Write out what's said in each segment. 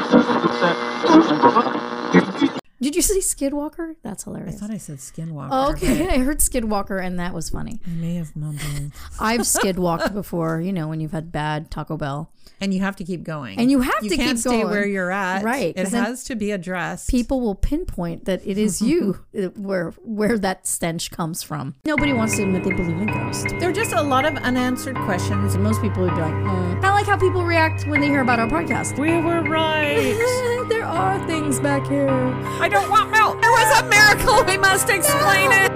Did you say Skidwalker? That's I hilarious. thought I said Skinwalker. Oh, okay, I heard Skidwalker, and that was funny. I may have mumbled. I've skidwalked before, you know, when you've had bad Taco Bell. And you have to keep going. And you have to You can't keep stay going. where you're at. Right, It 'cause then has to be addressed. People will pinpoint that it is you where that stench comes from. Nobody wants to admit they believe in ghosts. There are just a lot of unanswered questions. And most people would be like, Kind of like how people react when they hear about our podcast. We were right. There are things back here. I don't want milk. There was a miracle. We must explain it.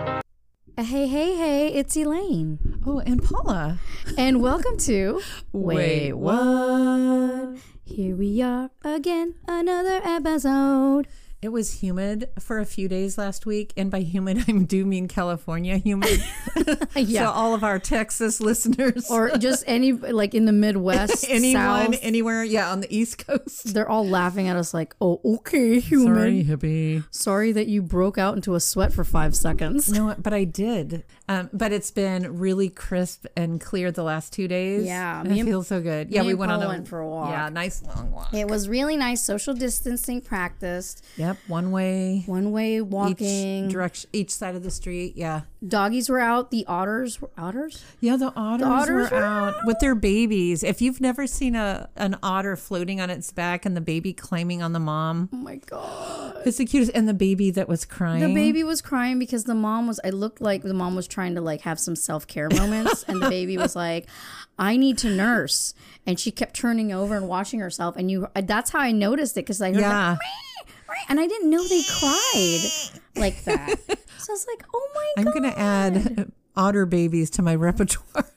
Hey, it's Elaine. Oh, and Paula. And welcome to Wait, what? Here we are again, another episode. It was humid for a few days last week. And by humid, I do mean California humid. Yeah. So all of our Texas listeners. Or just any, like in the Midwest, anyone, South, anywhere. Yeah, on the East Coast. they're all laughing at us like, oh, okay, human. Sorry, hippie. Sorry that you broke out into a sweat for 5 seconds. No, but I did. But it's been really crisp and clear the last 2 days. Yeah, and it feels so good. Yeah, me we and went Paula on went for a walk. Yeah, nice long walk. It was really nice, social distancing practiced. Yep, one way Walking. each direction, each side of the street. Yeah, Doggies were out. The otters were otters. yeah. The otters were out with their babies. If you've never seen an otter floating on its back and the baby climbing on the mom, Oh my god. it's the cutest. And the baby that was crying. The baby was crying because the mom was. It looked like the mom was trying to like have some self-care moments, and the baby was like, "I need to nurse," and she kept turning over and watching herself. And that's how I noticed it because I heard Yeah. like, "Meh," and I didn't know they cried like that. So I was like, "Oh my I'm god!" gonna add otter babies to my repertoire.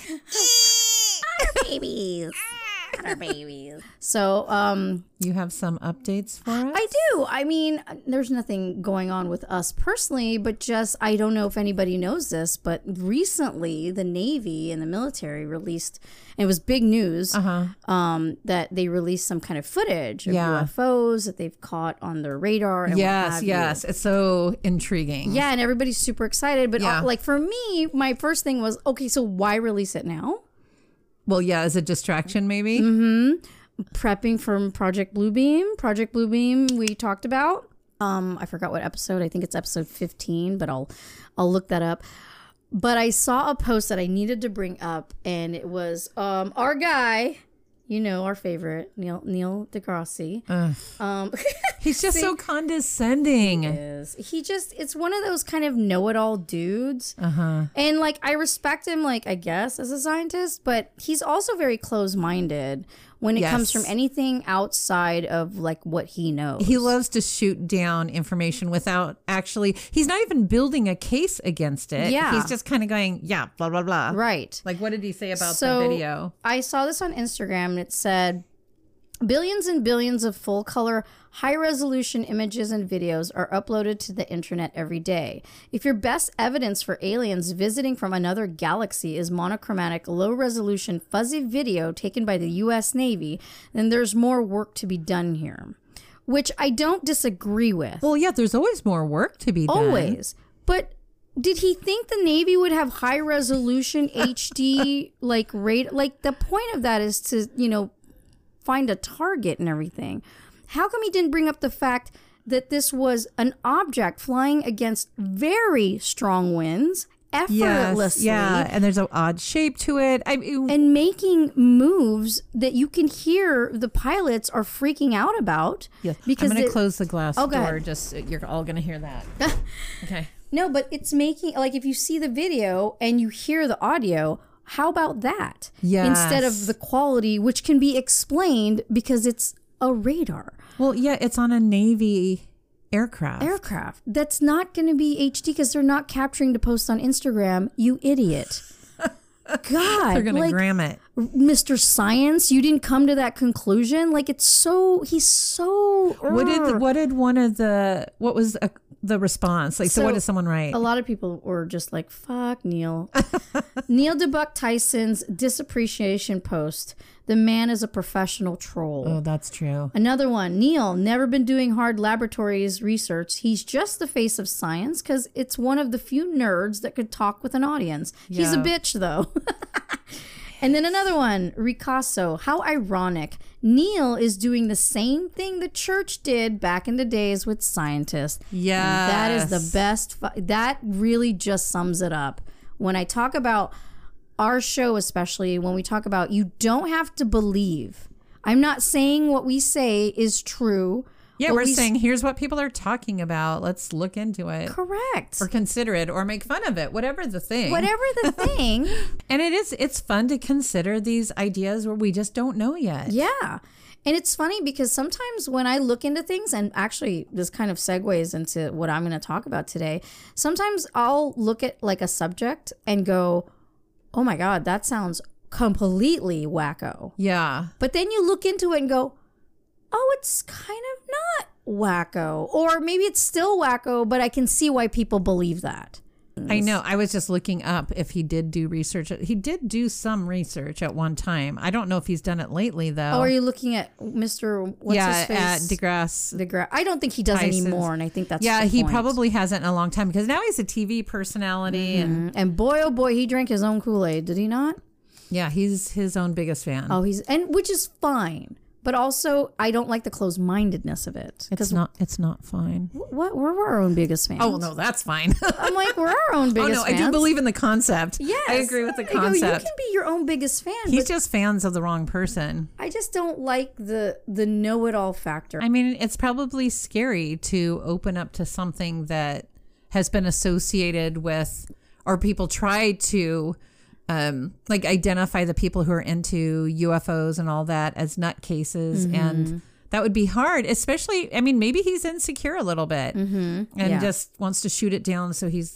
Otter babies. Otter babies. So, You have some updates for us? I do. I mean, there's nothing going on with us personally, but just, I don't know if anybody knows this, but recently the Navy and the military released, and it was big news, that they released some kind of footage of UFOs that they've caught on their radar. And what have you. It's so intriguing. Yeah, and everybody's super excited. But Yeah. like for me, my first thing was, okay, so why release it now? Well, yeah, as a distraction, maybe. Prepping from Project Bluebeam. Project Bluebeam we talked about. I forgot what episode. I think it's episode 15, but I'll look that up. But I saw a post that I needed to bring up, and it was our guy, you know, our favorite, Neil deGrasse. He's just so condescending. It's one of those kind of know-it-all dudes. And like, I respect him, like, I guess, as a scientist, but he's also very close-minded when it comes from anything outside of like what he knows. He loves to shoot down information without actually, he's not even building a case against it. Yeah. He's just kind of going, yeah, blah, blah, blah. Right. Like, what did he say about So, the video? I saw this on Instagram, and it said, billions and billions of full-color, high-resolution images and videos are uploaded to the internet every day. If your best evidence for aliens visiting from another galaxy is monochromatic, low-resolution, fuzzy video taken by the U.S. Navy, then there's more work to be done here. Which I don't disagree with. Well, yeah, there's always more work to be done. Always. But did he think the Navy would have high-resolution HD, like, the point of that is to, you know, find a target and everything. How come he didn't bring up the fact that this was an object flying against very strong winds effortlessly? Yeah, and there's an odd shape to it. And making moves that you can hear the pilots are freaking out about. Yeah, because I'm going to close the glass go door. ahead. Just you're all going to hear that. Okay. No, but it's making, like, if you see the video and you hear the audio, how about that? Yes. Instead of the quality, which can be explained because it's a radar. Well, yeah, it's on a Navy aircraft. That's not going to be HD because they're not capturing to post on Instagram, you idiot. God. They're going to gram it. Mr. Science, you didn't come to that conclusion? Like, he's so... What was the response? Like, so what did someone write? A lot of people were just like, fuck Neil. Neil deGrasse Tyson's disappreciation post. The man is a professional troll. Oh, that's true. Another one. Neil, never been doing hard laboratories research. He's just the face of science because it's one of the few nerds that could talk with an audience. He's a bitch, though. And then another one, Ricasso. How ironic. Neil is doing the same thing the church did back in the days with scientists. Yeah. That is the best. That really just sums it up. When I talk about our show, especially when we talk about you don't have to believe. I'm not saying what we say is true. Yeah, we're saying here's what people are talking about. Let's look into it. Correct. Or consider it or make fun of it. Whatever the thing. Whatever the thing. And it's fun to consider these ideas where we just don't know yet. Yeah. And it's funny because sometimes when I look into things, and actually this kind of segues into what I'm going to talk about today, sometimes I'll look at like a subject and go, oh my God, that sounds completely wacko. Yeah. But then you look into it and go, oh, it's kind of not wacko. Or maybe it's still wacko, but I can see why people believe that. I know. I was just looking up if he did do research. He did do some research at one time. I don't know if he's done it lately, though. Oh, are you looking at Mr. What's his face? At DeGrasse. I don't think he does anymore, and I think that's the he point. probably hasn't in a long time because now he's a TV personality. And boy, oh boy, he drank his own Kool-Aid, did he not? Yeah, he's his own biggest fan. Oh, which is fine. But also, I don't like the closed-mindedness of it. It's not fine. What? We're our own biggest fans. Oh, no, that's fine. I'm like, we're our own biggest fans. I do believe in the concept. Yes. I agree with the You concept. can be your own biggest fan. He's just fans of the wrong person. I just don't like the know-it-all factor. I mean, it's probably scary to open up to something that has been associated with, or people try to like identify the people who are into UFOs and all that as nutcases. And that would be hard, especially, I mean, maybe he's insecure a little bit and just wants to shoot it down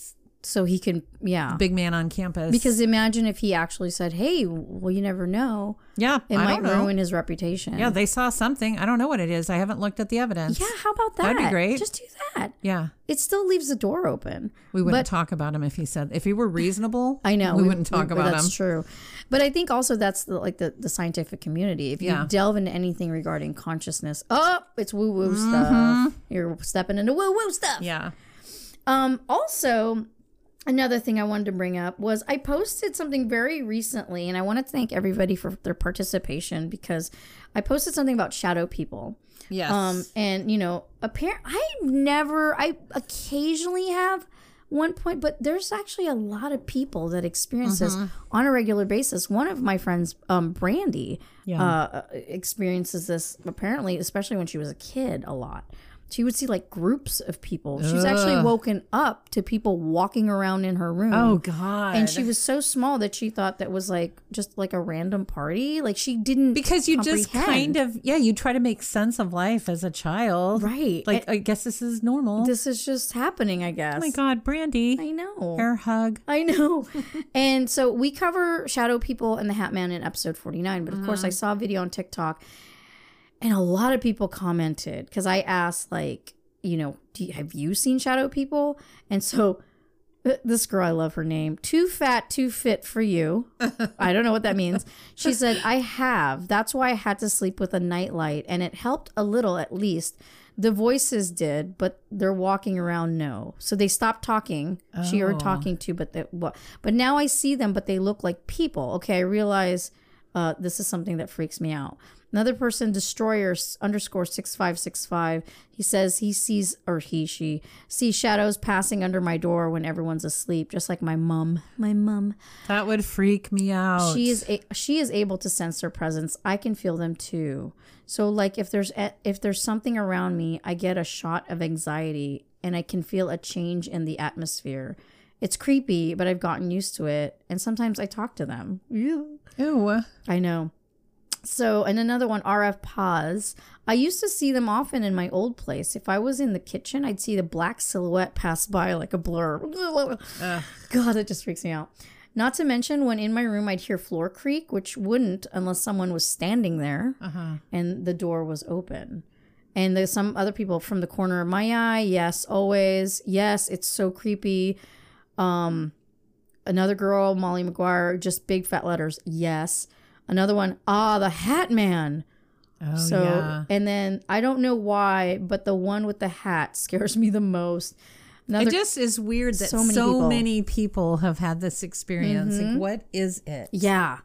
so he can, big man on campus. Because imagine if he actually said, hey, well, you never know. Yeah, it might ruin his reputation. Yeah, they saw something. I don't know what it is. I haven't looked at the evidence. Yeah, how about that? That'd be great. Just do that. Yeah. It still leaves the door open. We wouldn't talk about him if he were reasonable. I know. We wouldn't talk about him. That's true. But I think also that's the scientific community. If you delve into anything regarding consciousness, it's woo-woo stuff. You're stepping into woo-woo stuff. Yeah. Also, another thing I wanted to bring up was I posted something very recently, and I want to thank everybody for their participation because I posted something about shadow people. Yes. And I occasionally have one point, but there's actually a lot of people that experience this on a regular basis. One of my friends, Brandy, experiences this apparently, especially when she was a kid, a lot. She would see like groups of people. She's actually woken up to people walking around in her room. Oh, God. And she was so small that she thought that was like just like a random party. Like she didn't Because you just kind of, you try to make sense of life as a child. Right. Like, I guess this is normal. This is just happening, I guess. Oh, my God, Brandy. I know. Air hug. I know. And so we cover shadow people and the Hat Man in episode 49. But of course, I saw a video on TikTok. And a lot of people commented because I asked, like, have you seen shadow people? And so this girl, I love her name, Too Fat, Too Fit for You. I don't know what that means. She said, I have. That's why I had to sleep with a nightlight. And it helped a little, at least. The voices did, but they're walking around, no. So they stopped talking. She heard talking too, but now I see them, but they look like people. Okay, I realize this is something that freaks me out. Another person, Destroyer _6565, he says he sees, or she sees shadows passing under my door when everyone's asleep, just like my mom. My mom. That would freak me out. She is able to sense their presence. I can feel them too. So like if there's something around me, I get a shot of anxiety and I can feel a change in the atmosphere. It's creepy, but I've gotten used to it. And sometimes I talk to them. Ew. I know. So, and another one, RF Pause. I used to see them often in my old place. If I was in the kitchen, I'd see the black silhouette pass by like a blur. God, that just freaks me out. Not to mention when in my room, I'd hear floor creak, which wouldn't unless someone was standing there and the door was open. And there's some other people from the corner of my eye. Yes, always. Yes, it's so creepy. Another girl, Molly McGuire, just big fat letters. Yes. Another one, the Hat Man. Oh, so, yeah. And then I don't know why, but the one with the hat scares me the most. It just is weird that so many people have had this experience. Like, what is it? Yeah.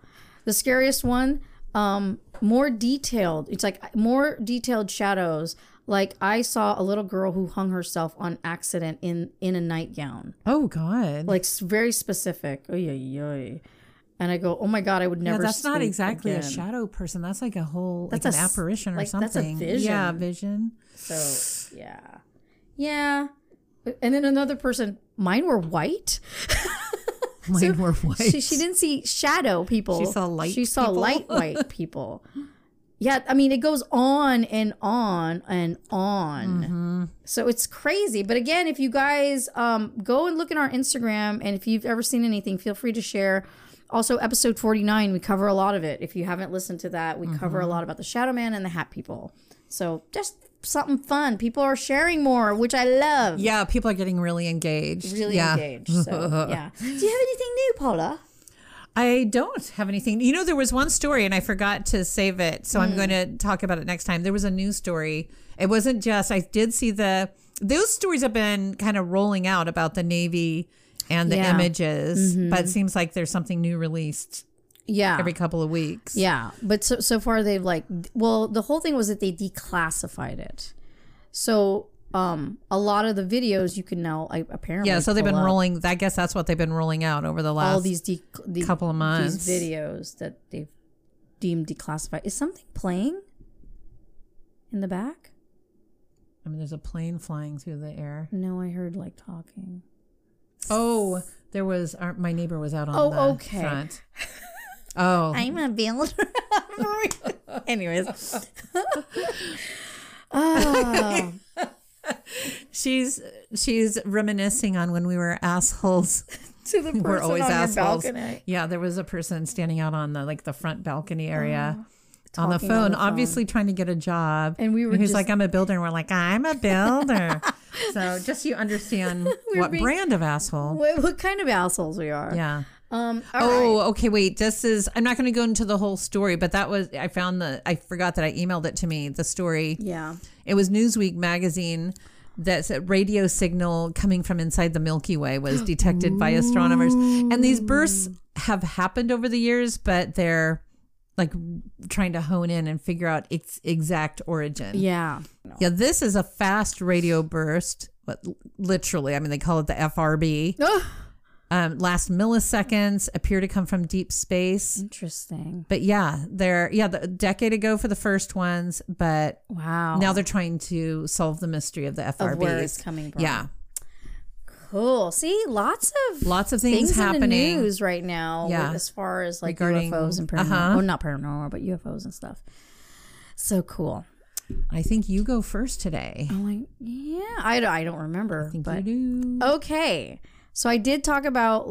The scariest one, more detailed. It's like more detailed shadows. Like I saw a little girl who hung herself on accident in a nightgown. Oh God. Like very specific. Oy, oy, oy. And I go, oh my God, I would never. Yeah, that's not sleep exactly again. a shadow person. That's like a whole, That's like a an s- apparition or like, that's a something. vision. Yeah, vision. So yeah, yeah. And then another person. Mine were white. Mine were white. She didn't see shadow people. She saw light She saw people. light white people. Yeah, I mean, it goes on and on and on. Mm-hmm. So it's crazy. But again, if you guys go and look at our Instagram, and if you've ever seen anything, feel free to share. Also, episode 49, we cover a lot of it. If you haven't listened to that, we cover a lot about the Shadow Man and the Hat People. So just something fun. People are sharing more, which I love. Yeah, people are getting really engaged. Really yeah. engaged. So, yeah. Do you have anything new, Paula? I don't have anything. You know, there was one story and I forgot to save it. So I'm going to talk about it next time. There was a news story. It wasn't just, I did see those stories have been kind of rolling out about the Navy and the Yeah. images, but it seems like there's something new released Yeah. every couple of weeks. Yeah. But so far they've the whole thing was that they declassified it. So a lot of the videos you can now apparently Yeah, so they've been pull up rolling. I guess that's what they've been rolling out over the last all these couple of months. these videos that they've deemed declassified. Is something playing in the back? I mean, there's a plane flying through the air. No, I heard talking. Oh, there was my neighbor was out on Oh, the okay. front. Oh, I'm a builder. Anyways. Oh. she's reminiscing on when we were assholes. To the person We're always on your assholes. balcony. Yeah, there was a person standing out on the front balcony area. On the Talking phone, obviously trying to get a job. And we were he's just- like, I'm a builder. And we're like, I'm a builder. So just so you understand what being- brand of asshole. What kind of assholes we are. Yeah. All Oh, right. okay. Wait, I'm not going to go into the whole story, but I forgot that I emailed it to me, the story. Yeah. It was Newsweek magazine that said radio signal coming from inside the Milky Way was detected by astronomers. And these bursts have happened over the years, but they're like trying to hone in and figure out its exact origin. Yeah. Yeah, this is a fast radio burst, but literally, I mean, they call it the FRB. Last milliseconds, appear to come from deep space. Interesting. But a decade ago for the first ones, but Wow. now they're trying to solve the mystery of the FRBs. Of where it's coming from. Yeah. Cool. See, lots of things in the happening. news right now. Yeah. As far as Regarding- UFOs and paranormal. Well, not paranormal, but UFOs and stuff. So cool. I think you go first today. I'm like, yeah, I don't remember. I think but you do. okay. So I did talk about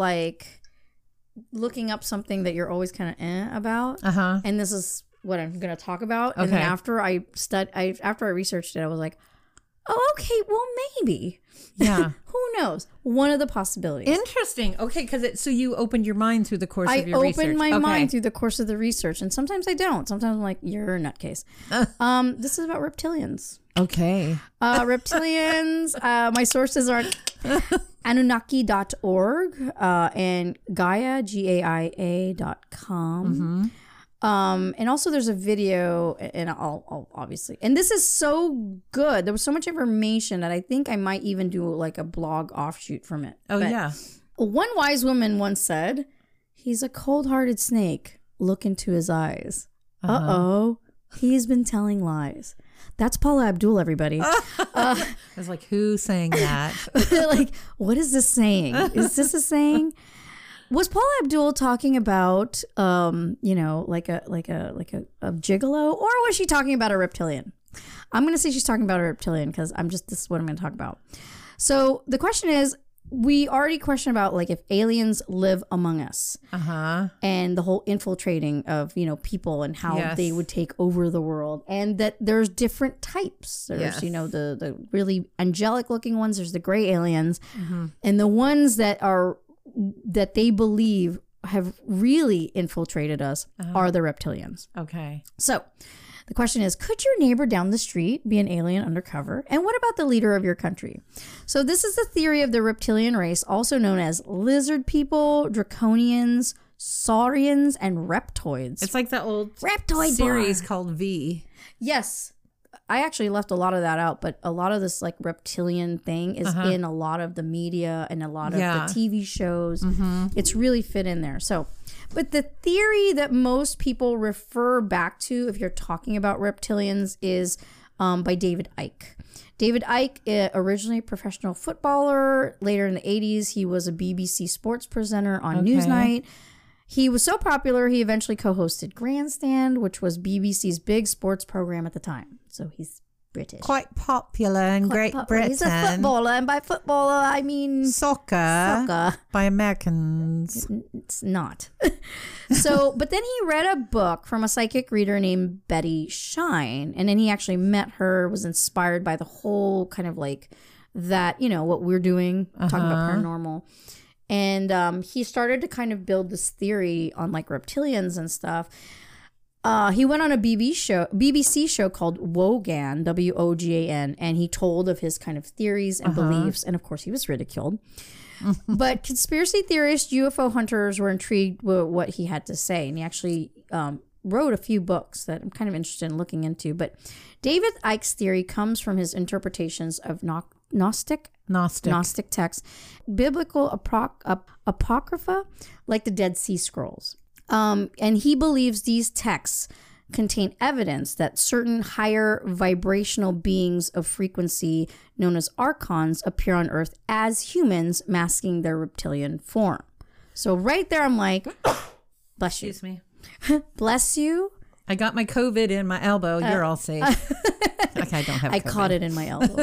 looking up something that you're always kind of about. Uh-huh. And this is what I'm going to talk about. And then Okay. after I researched it, I was like, oh, okay, well, maybe. Yeah. Who knows? One of the possibilities. Interesting. Okay, so you opened your mind through the course I of your research. opened my Okay. mind through the course of the research, and sometimes I don't. Sometimes I'm like, "You're a nutcase." This is about reptilians. Okay. Reptilians. My sources are Anunnaki.org and Gaia GAIA.com. And also there's a video, and I'll obviously, and this is so good. There was so much information that I think I might even do a blog offshoot from it. Oh, But yeah. one wise woman once said, "He's a cold-hearted snake. Look into his eyes." Uh-oh. He's been telling lies. That's Paula Abdul, everybody. I was like, who's saying that? What is this saying? Is this a saying? Was Paula Abdul talking about, a gigolo, or was she talking about a reptilian? I'm going to say she's talking about a reptilian because this is what I'm going to talk about. So the question is, we already questioned about if aliens live among us, and the whole infiltrating of people and how Yes. they would take over the world, and that there's different types. There's Yes. the really angelic looking ones. There's the gray aliens, and the ones that they believe have really infiltrated us are the reptilians. Okay. So the question is, could your neighbor down the street be an alien undercover? And what about the leader of your country? So this is the theory of the reptilian race, also known as lizard people, draconians, saurians, and reptoids. It's like the old Reptoid series bar. called V. Yes. I actually left a lot of that out, but a lot of this like reptilian thing is in a lot of the media and a lot of the TV shows. It's really fit in there. So, but the theory that most people refer back to if you're talking about reptilians is by David Icke. David Icke, originally a professional footballer. Later in the 80s, he was a BBC sports presenter on Newsnight. He was so popular, he eventually co-hosted Grandstand, which was BBC's big sports program at the time. So he's British. Quite popular in Great Britain. He's a footballer, and by footballer, I mean... Soccer. By Americans. It's not. So, but then he read a book from a psychic reader named Betty Shine, and then he actually met her, was inspired by the whole kind of like that, you know, what we're doing, talking about paranormal. And he started to kind of build this theory on like reptilians and stuff. He went on a BBC show called Wogan, W-O-G-A-N, and he told of his kind of theories and beliefs. And of course, he was ridiculed. But conspiracy theorists, UFO hunters were intrigued with what he had to say. And he actually wrote a few books that I'm kind of interested in looking into. But David Icke's theory comes from his interpretations of Gnostic texts, biblical apocrypha, like the Dead Sea Scrolls. And he believes these texts contain evidence that certain higher vibrational beings of frequency known as archons appear on Earth as humans masking their reptilian form. So right there, I'm like, bless you. Excuse me. Bless you. I got my COVID in my elbow. You're all safe. Okay, I don't have COVID. I caught it in my elbow.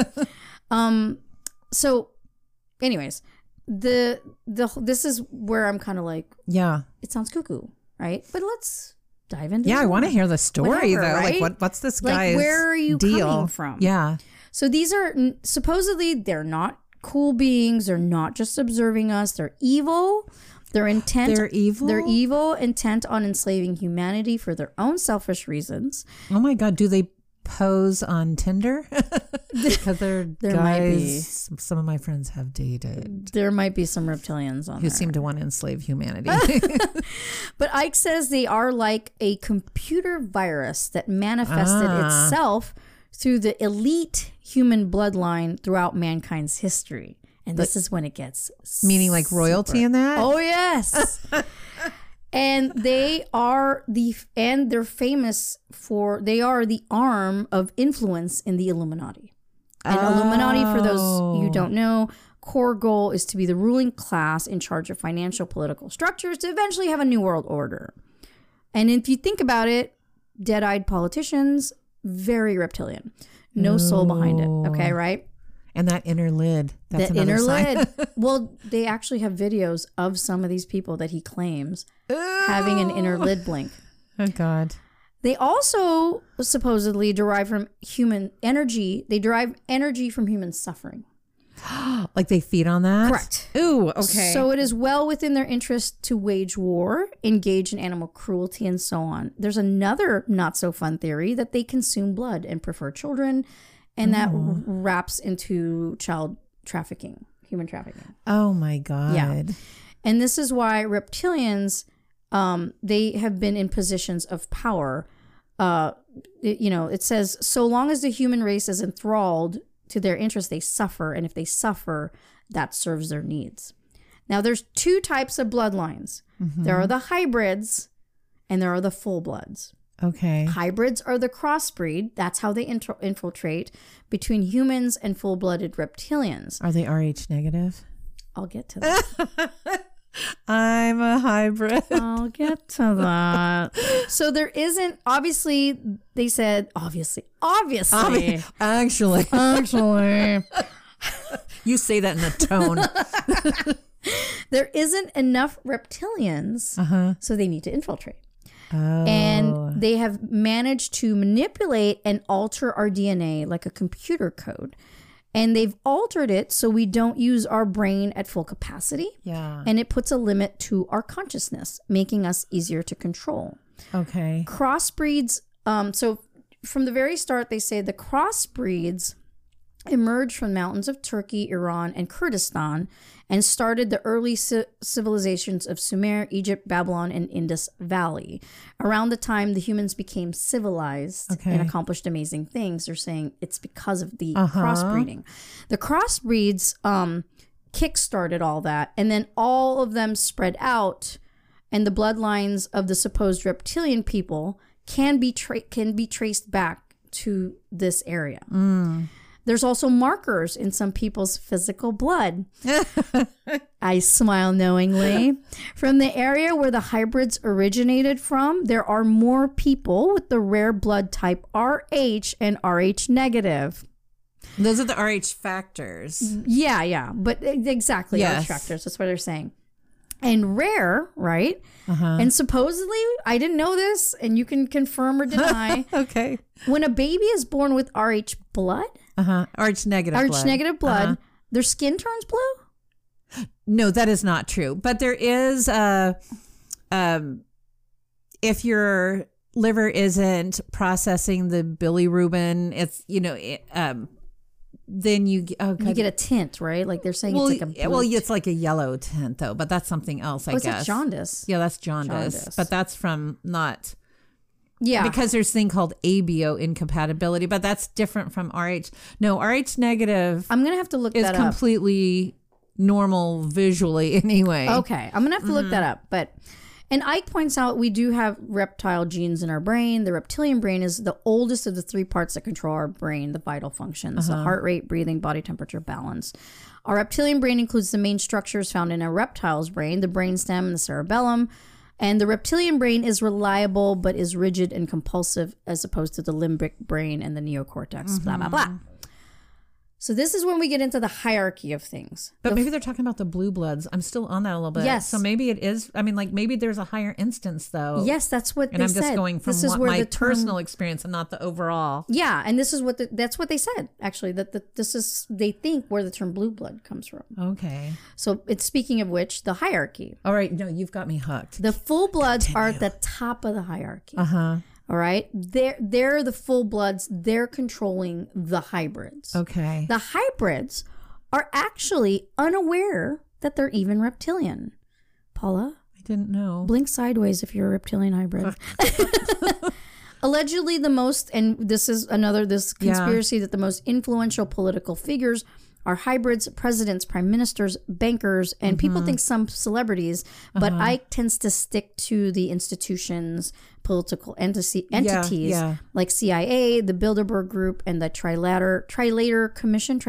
So anyways, this is where I'm kind of like, yeah, it sounds cuckoo, right? But let's dive into I want to hear the story though. Right? Like what's this guy's like, where are you deal? Coming from? Yeah. So these are supposedly they're not cool beings. They're not just observing us. They're evil. They're evil. They're evil, intent on enslaving humanity for their own selfish reasons. Oh my God. Do they pose on Tinder? Because there guys, might be. Some of my friends have dated. There might be some reptilians on who there. seem to want to enslave humanity. But Icke says they are like a computer virus that manifested itself through the elite human bloodline throughout mankind's history. And this is when it gets meaning like royalty in that? Oh yes. And they're famous for, they are the arm of influence in the Illuminati. And Illuminati, for those who don't know, core goal is to be the ruling class in charge of financial political structures to eventually have a new world order. And if you think about it, dead-eyed politicians, very reptilian. No soul behind it. Okay, right? And that inner lid. That's the inner sign. lid. Well, they actually have videos of some of these people that he claims having an inner lid blink. Oh, God. They also supposedly derive from human energy. They derive energy from human suffering. Like they feed on that? Correct. Ooh, okay. So it is well within their interest to wage war, engage in animal cruelty, and so on. There's another not so fun theory that they consume blood and prefer children, and that wraps into child trafficking, human trafficking. Oh my God. Yeah. And this is why reptilians, they have been in positions of power. It says, so long as the human race is enthralled to their interests, they suffer. And if they suffer, that serves their needs. Now, there's two types of bloodlines. Mm-hmm. There are the hybrids and there are the full bloods. Okay. Hybrids are the crossbreed. That's how they infiltrate between humans and full-blooded reptilians. Are they Rh negative? I'll get to that. I'm a hybrid. I'll get to that. So there isn't, obviously, they said, obviously. Actually. You say that in a tone. There isn't enough reptilians, so they need to infiltrate. Oh. And they have managed to manipulate and alter our DNA like a computer code. And they've altered it so we don't use our brain at full capacity. Yeah. And it puts a limit to our consciousness, making us easier to control. Okay. Crossbreeds, so from the very start, they say the crossbreeds emerged from mountains of Turkey, Iran, and Kurdistan and started the early civilizations of Sumer, Egypt, Babylon, and Indus Valley. Around the time the humans became civilized and accomplished amazing things, they're saying it's because of the crossbreeding. The crossbreeds kick-started all that, and then all of them spread out, and the bloodlines of the supposed reptilian people can be traced back to this area. There's also markers in some people's physical blood. I smile knowingly. From the area where the hybrids originated from, there are more people with the rare blood type Rh and Rh negative. Those are the Rh factors. Yeah. But exactly, Rh factors. That's what they're saying. And rare, right? And supposedly, I didn't know this, and you can confirm or deny. Okay. When a baby is born with Rh blood, Rh negative blood, their skin turns blue? No, that is not true. But there is, if your liver isn't processing the bilirubin, it's, then you get a tint, right? Like they're saying it's like a blue it's like a yellow tint though, but that's something else, I guess. It's jaundice. Yeah, that's jaundice. But that's from not... Yeah. Because there's a thing called ABO incompatibility, but that's different from Rh. No, Rh negative I'm going to have to look that up. Is completely normal visually anyway. Okay. I'm going to have to look that up. And Ike points out we do have reptile genes in our brain. The reptilian brain is the oldest of the three parts that control our brain, the vital functions, the heart rate, breathing, body temperature, balance. Our reptilian brain includes the main structures found in a reptile's brain, the brainstem and the cerebellum. And the reptilian brain is reliable but is rigid and compulsive as opposed to the limbic brain and the neocortex, blah, blah, blah. So this is when we get into the hierarchy of things. But maybe they're talking about the blue bloods. I'm still on that a little bit. Yes. So maybe it is, maybe there's a higher instance though. Yes, that's what they said. And I'm just going from my personal experience and not the overall. Yeah, and this is that's what they said, actually, that this is, they think, where the term blue blood comes from. Okay. So it's, speaking of which, the hierarchy. All right, no, you've got me hooked. The full bloods are at the top of the hierarchy. All right. They're the full bloods. They're controlling the hybrids. Okay. The hybrids are actually unaware that they're even reptilian. Paula? I didn't know. Blink sideways if you're a reptilian hybrid. Allegedly the most, and this is this conspiracy that the most influential political figures are hybrids, presidents, prime ministers, bankers, and people think some celebrities, but Ike tends to stick to the institutions, political entities like CIA, the Bilderberg Group, and the Trilateral Commission.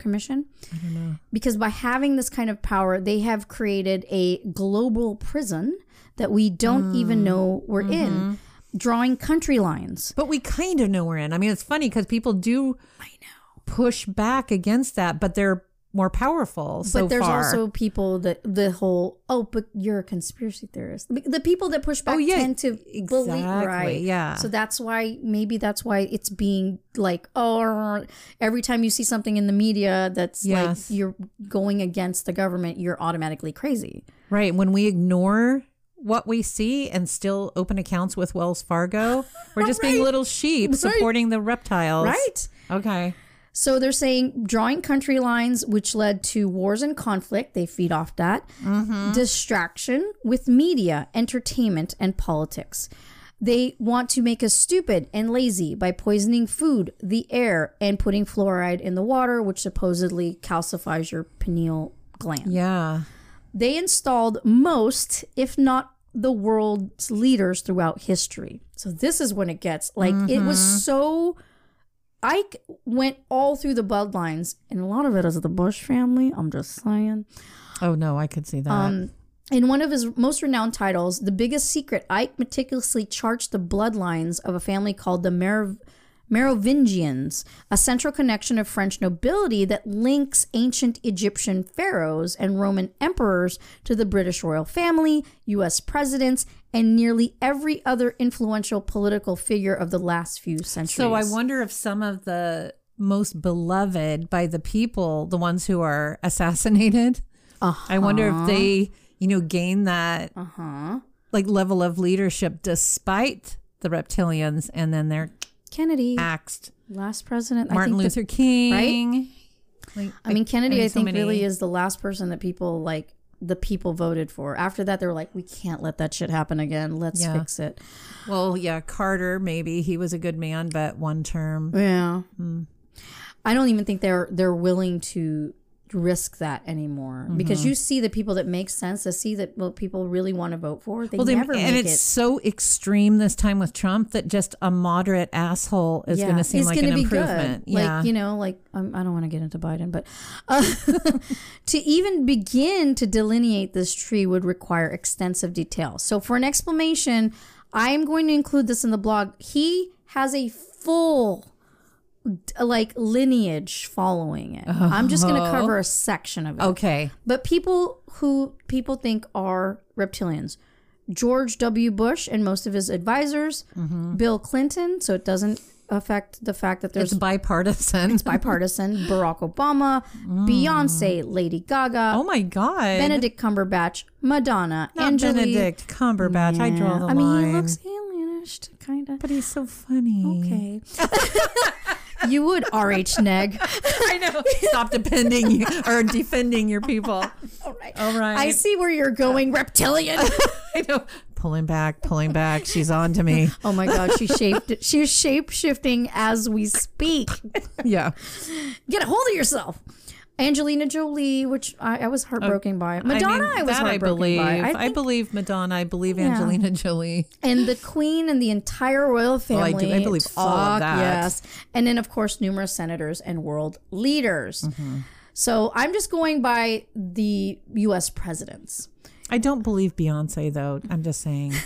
I don't know. Because by having this kind of power, they have created a global prison that we don't even know we're in, drawing country lines. But we kind of know we're in. I mean, it's funny because people do... I know. Push back against that, but they're more powerful so But there's far. also people that the whole, but you're a conspiracy theorist. The people that push back tend to believe, right? Yeah. So that's why it's being like, every time you see something in the media that's like you're going against the government, you're automatically crazy. Right. When we ignore what we see and still open accounts with Wells Fargo, we're just being little sheep supporting the reptiles. Right. Okay. So they're saying drawing country lines, which led to wars and conflict. They feed off that. Distraction with media, entertainment, and politics. They want to make us stupid and lazy by poisoning food, the air, and putting fluoride in the water, which supposedly calcifies your pineal gland. Yeah. They installed most, if not the world's leaders throughout history. So this is when it gets like, it was so... Ike went all through the bloodlines, and a lot of it is the Bush family. I'm just saying. Oh, no, I could see that. In one of his most renowned titles, The Biggest Secret, Ike meticulously charts the bloodlines of a family called the Merovingians, a central connection of French nobility that links ancient Egyptian pharaohs and Roman emperors to the British royal family, U.S. presidents, and nearly every other influential political figure of the last few centuries. So I wonder if some of the most beloved by the people, the ones who are assassinated, I wonder if they, gain that like level of leadership despite the reptilians, and then they're Kennedy axed. Last president. Martin Luther King. Right? Like, I mean, Kennedy, I so think, many. really is the last person that the people voted for. After that, they were like, we can't let that shit happen again. Let's fix it. Well, yeah, Carter, maybe. He was a good man, but one term. Yeah. I don't even think they're willing to risk that anymore, because you see the people that make sense, to see that what people really want to vote for, they never make it. And it's so extreme this time with Trump that just a moderate asshole is going to seem like an improvement. Good. Yeah. Like, I don't want to get into Biden, but to even begin to delineate this tree would require extensive detail. So for an explanation, I'm going to include this in the blog. He has a full lineage following it. I'm just going to cover a section of it. Okay. But people who people think are reptilians: George W. Bush and most of his advisors, Bill Clinton, so it doesn't affect the fact that there's It's bipartisan. bipartisan, Barack Obama, Beyonce, Lady Gaga, Oh my God. Benedict Cumberbatch, Madonna, Not Angelique. Benedict Cumberbatch. I draw the line. I mean, he looks alienish, kind of. But he's so funny. Okay. You would, R.H. Neg. I know. Stop defending your people. All right. All right. I see where you're going, reptilian. I know. Pulling back. She's on to me. Oh my God, she's shape shifting as we speak. Yeah. Get a hold of yourself. Angelina Jolie, which I was heartbroken by. Madonna, I was heartbroken by. I believe Madonna. I believe Angelina Jolie. And the Queen and the entire royal family. I do. I believe all of that. Yes. And then, of course, numerous senators and world leaders. So I'm just going by the U.S. presidents. I don't believe Beyonce, though. I'm just saying.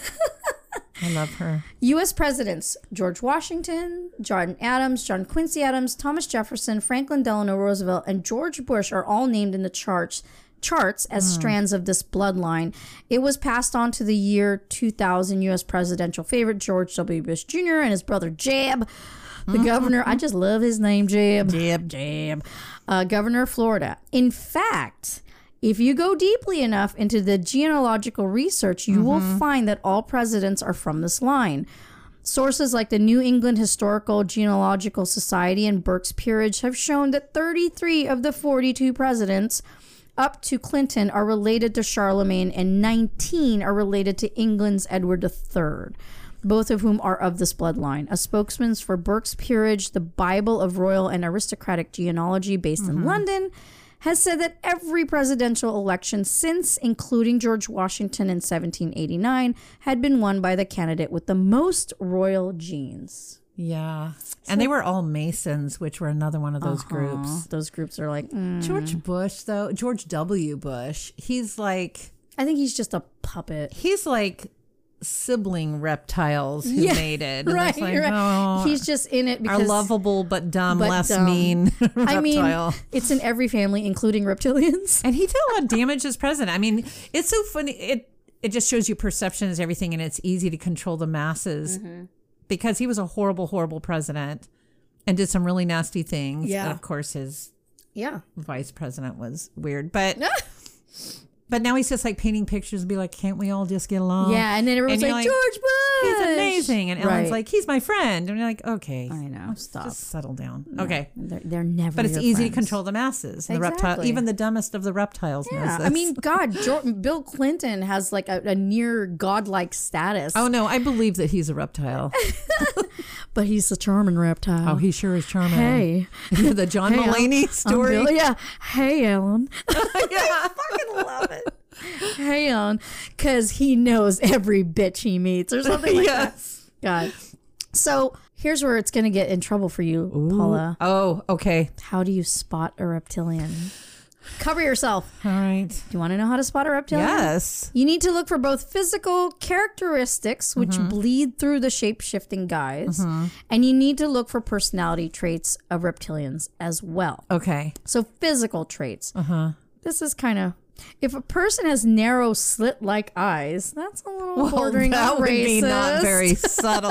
I love her. U.S. presidents: George Washington, John Adams, John Quincy Adams, Thomas Jefferson, Franklin Delano Roosevelt, and George Bush are all named in the charts as strands of this bloodline. It was passed on to the year 2000 U.S. presidential favorite George W. Bush Jr. and his brother Jeb, the governor. I just love his name, Jeb. Jeb. Governor of Florida. In fact, if you go deeply enough into the genealogical research, you will find that all presidents are from this line. Sources like the New England Historical Genealogical Society and Burke's Peerage have shown that 33 of the 42 presidents up to Clinton are related to Charlemagne, and 19 are related to England's Edward III, both of whom are of this bloodline. A spokesman for Burke's Peerage, the Bible of Royal and Aristocratic Genealogy based in London, has said that every presidential election since, including George Washington in 1789, had been won by the candidate with the most royal genes. Yeah. And they were all Masons, which were another one of those groups. Those groups are like... George Bush, though, George W. Bush, he's like... I think he's just a puppet. He's like sibling reptiles who made it. And Right, it's like, right. oh, He's just in it because... our lovable but dumb, less dumb. mean reptile. I mean, it's in every family, including reptilians. And he did a lot of damage as president. I mean, it's so funny. It just shows you perception is everything, and it's easy to control the masses because he was a horrible, horrible president and did some really nasty things. Yeah. And of course, his Yeah. vice president was weird, but now he's just like painting pictures and be like, can't we all just get along? Yeah, and then everyone's And like, you're George Bush! He's amazing. And Ellen's Right. like, he's my friend. And you're like, okay. I know, stop. Just settle down. Okay. They're never But it's your easy to friends. control the masses. And the reptile, Exactly. even the dumbest of the reptiles knows Yeah, this. I mean, God, Bill Clinton has like a near godlike status. Oh, no, I believe that he's a reptile. But he's a charming reptile. Oh, he sure is charming. Hey. The John Hey, Mulaney I'm story. Bill. Yeah. Hey, Ellen. Yeah. I fucking love it. Hey, Ellen. Because he knows every bitch he meets or something like Yes. that. God. So here's where it's going to get in trouble for you, Paula. Oh, okay. How do you spot a reptilian? Cover yourself. All right. Do you want to know how to spot a reptilian? Yes. You need to look for both physical characteristics, which bleed through the shape-shifting guise, and you need to look for personality traits of reptilians as well. Okay. So physical traits. This is kind of... If a person has narrow slit-like eyes, that's a little bordering that on would racist. be not very subtle.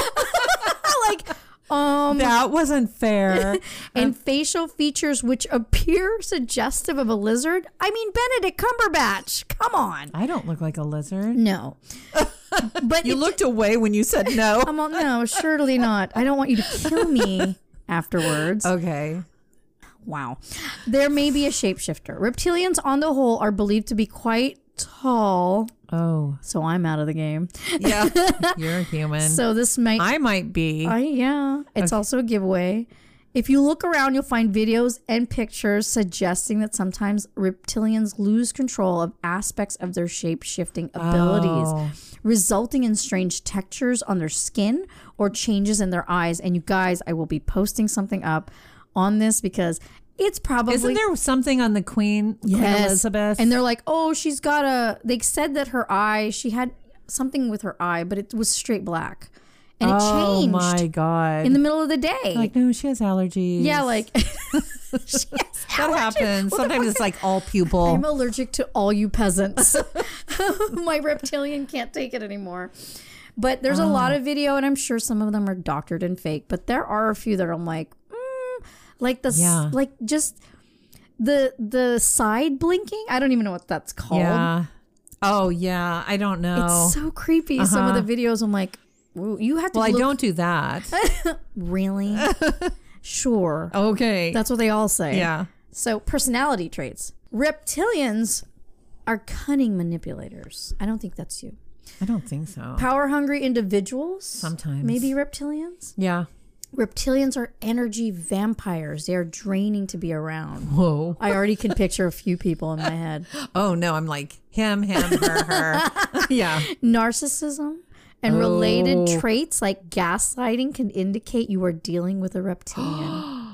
Oh, like, that wasn't fair. and facial features which appear suggestive of a lizard. I mean, Benedict Cumberbatch. Come on. I don't look like a lizard. No. But You looked away when you said no. I'm all, no, surely not. I don't want you to kill me. afterwards. Okay. Wow. There may be a shapeshifter. Reptilians on the whole are believed to be quite tall. Oh. So I'm out of the game. Yeah. You're a human. So this might... I might be. yeah. It's also a giveaway. If you look around, you'll find videos and pictures suggesting that sometimes reptilians lose control of aspects of their shape-shifting abilities, resulting in strange textures on their skin or changes in their eyes. And you guys, I will be posting something up on this because it's probably... Isn't there something on the Queen Elizabeth? And they're like, oh, she's got a... They said that her eye, she had something with her eye, but it was straight black. And it changed. Oh my God. In the middle of the day. Like, no, she has allergies. Yeah, like... that happens. Sometimes it's like all pupil. I'm allergic to all you peasants. My reptilian can't take it anymore. But there's a lot of video, and I'm sure some of them are doctored and fake. But there are a few that I'm like just the side blinking. I don't even know what that's called. Yeah. Oh yeah. I don't know. It's so creepy. Some of the videos, I'm like, ooh, you have to. Well, I don't do that. Really? Sure. Okay. That's what they all say. Yeah. So personality traits. Reptilians are cunning manipulators. I don't think that's you. I don't think so. Power hungry individuals. Sometimes. Maybe reptilians. Yeah. Reptilians are energy vampires. They are draining to be around. Whoa. I already can picture a few people in my head. Oh no, I'm like him, her. Yeah. Narcissism and related traits like gaslighting can indicate you are dealing with a reptilian.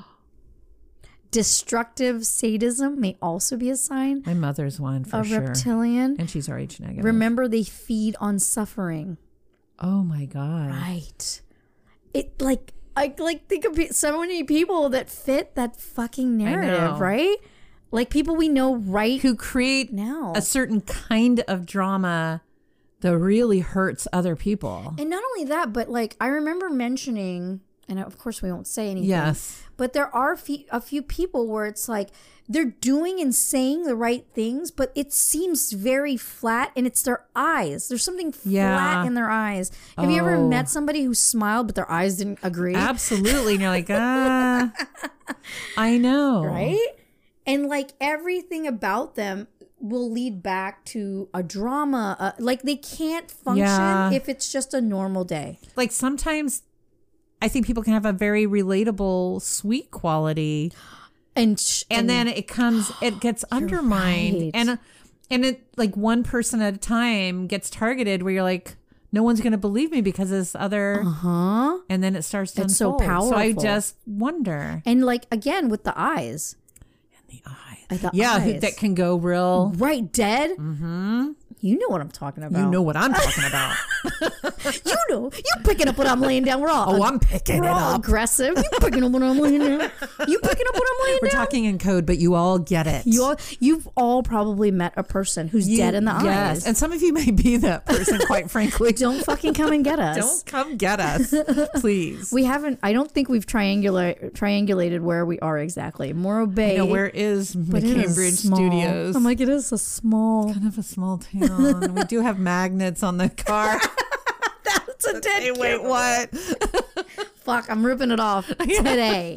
Destructive sadism may also be a sign My mother's one for of sure. reptilian. And she's RH negative. Remember, they feed on suffering. Oh my God. Right. It I think of so many people that fit that fucking narrative, right? Like people we know who create now a certain kind of drama that really hurts other people. And not only that, but like I remember mentioning, and of course we won't say anything. Yes. But there are a few people where it's like they're doing and saying the right things, but it seems very flat, and it's their eyes. There's something flat in their eyes. Have you ever met somebody who smiled, but their eyes didn't agree? Absolutely. And you're like, I know. Right? And like everything about them will lead back to a drama. Like they can't function if it's just a normal day. Like sometimes I think people can have a very relatable, sweet quality. And then it gets undermined. Right. And it like one person at a time gets targeted where you're like, no one's going to believe me because this other. And then it starts to unfold. So powerful. So I just wonder. And like, again, with the eyes. And the eyes. Eyes. That can go real. Right, dead. Mm-hmm. You know what I'm talking about. You know what I'm talking about. You know. You picking up what I'm laying down. I'm picking it up. Aggressive. You picking up what I'm laying down. You picking up what I'm laying down. We're talking in code, but you all get it. You've all probably met a person who's dead in the eyes. And some of you may be that person, quite frankly. Don't fucking come and get us. Don't come get us, please. We haven't. I don't think we've triangulated where we are exactly. Morro Bay. Where is Cambridge Studios? I'm like, it is a small, kind of a small town. We do have magnets on the car. That's a dead. Wait, what? Fuck! I'm ripping it off today.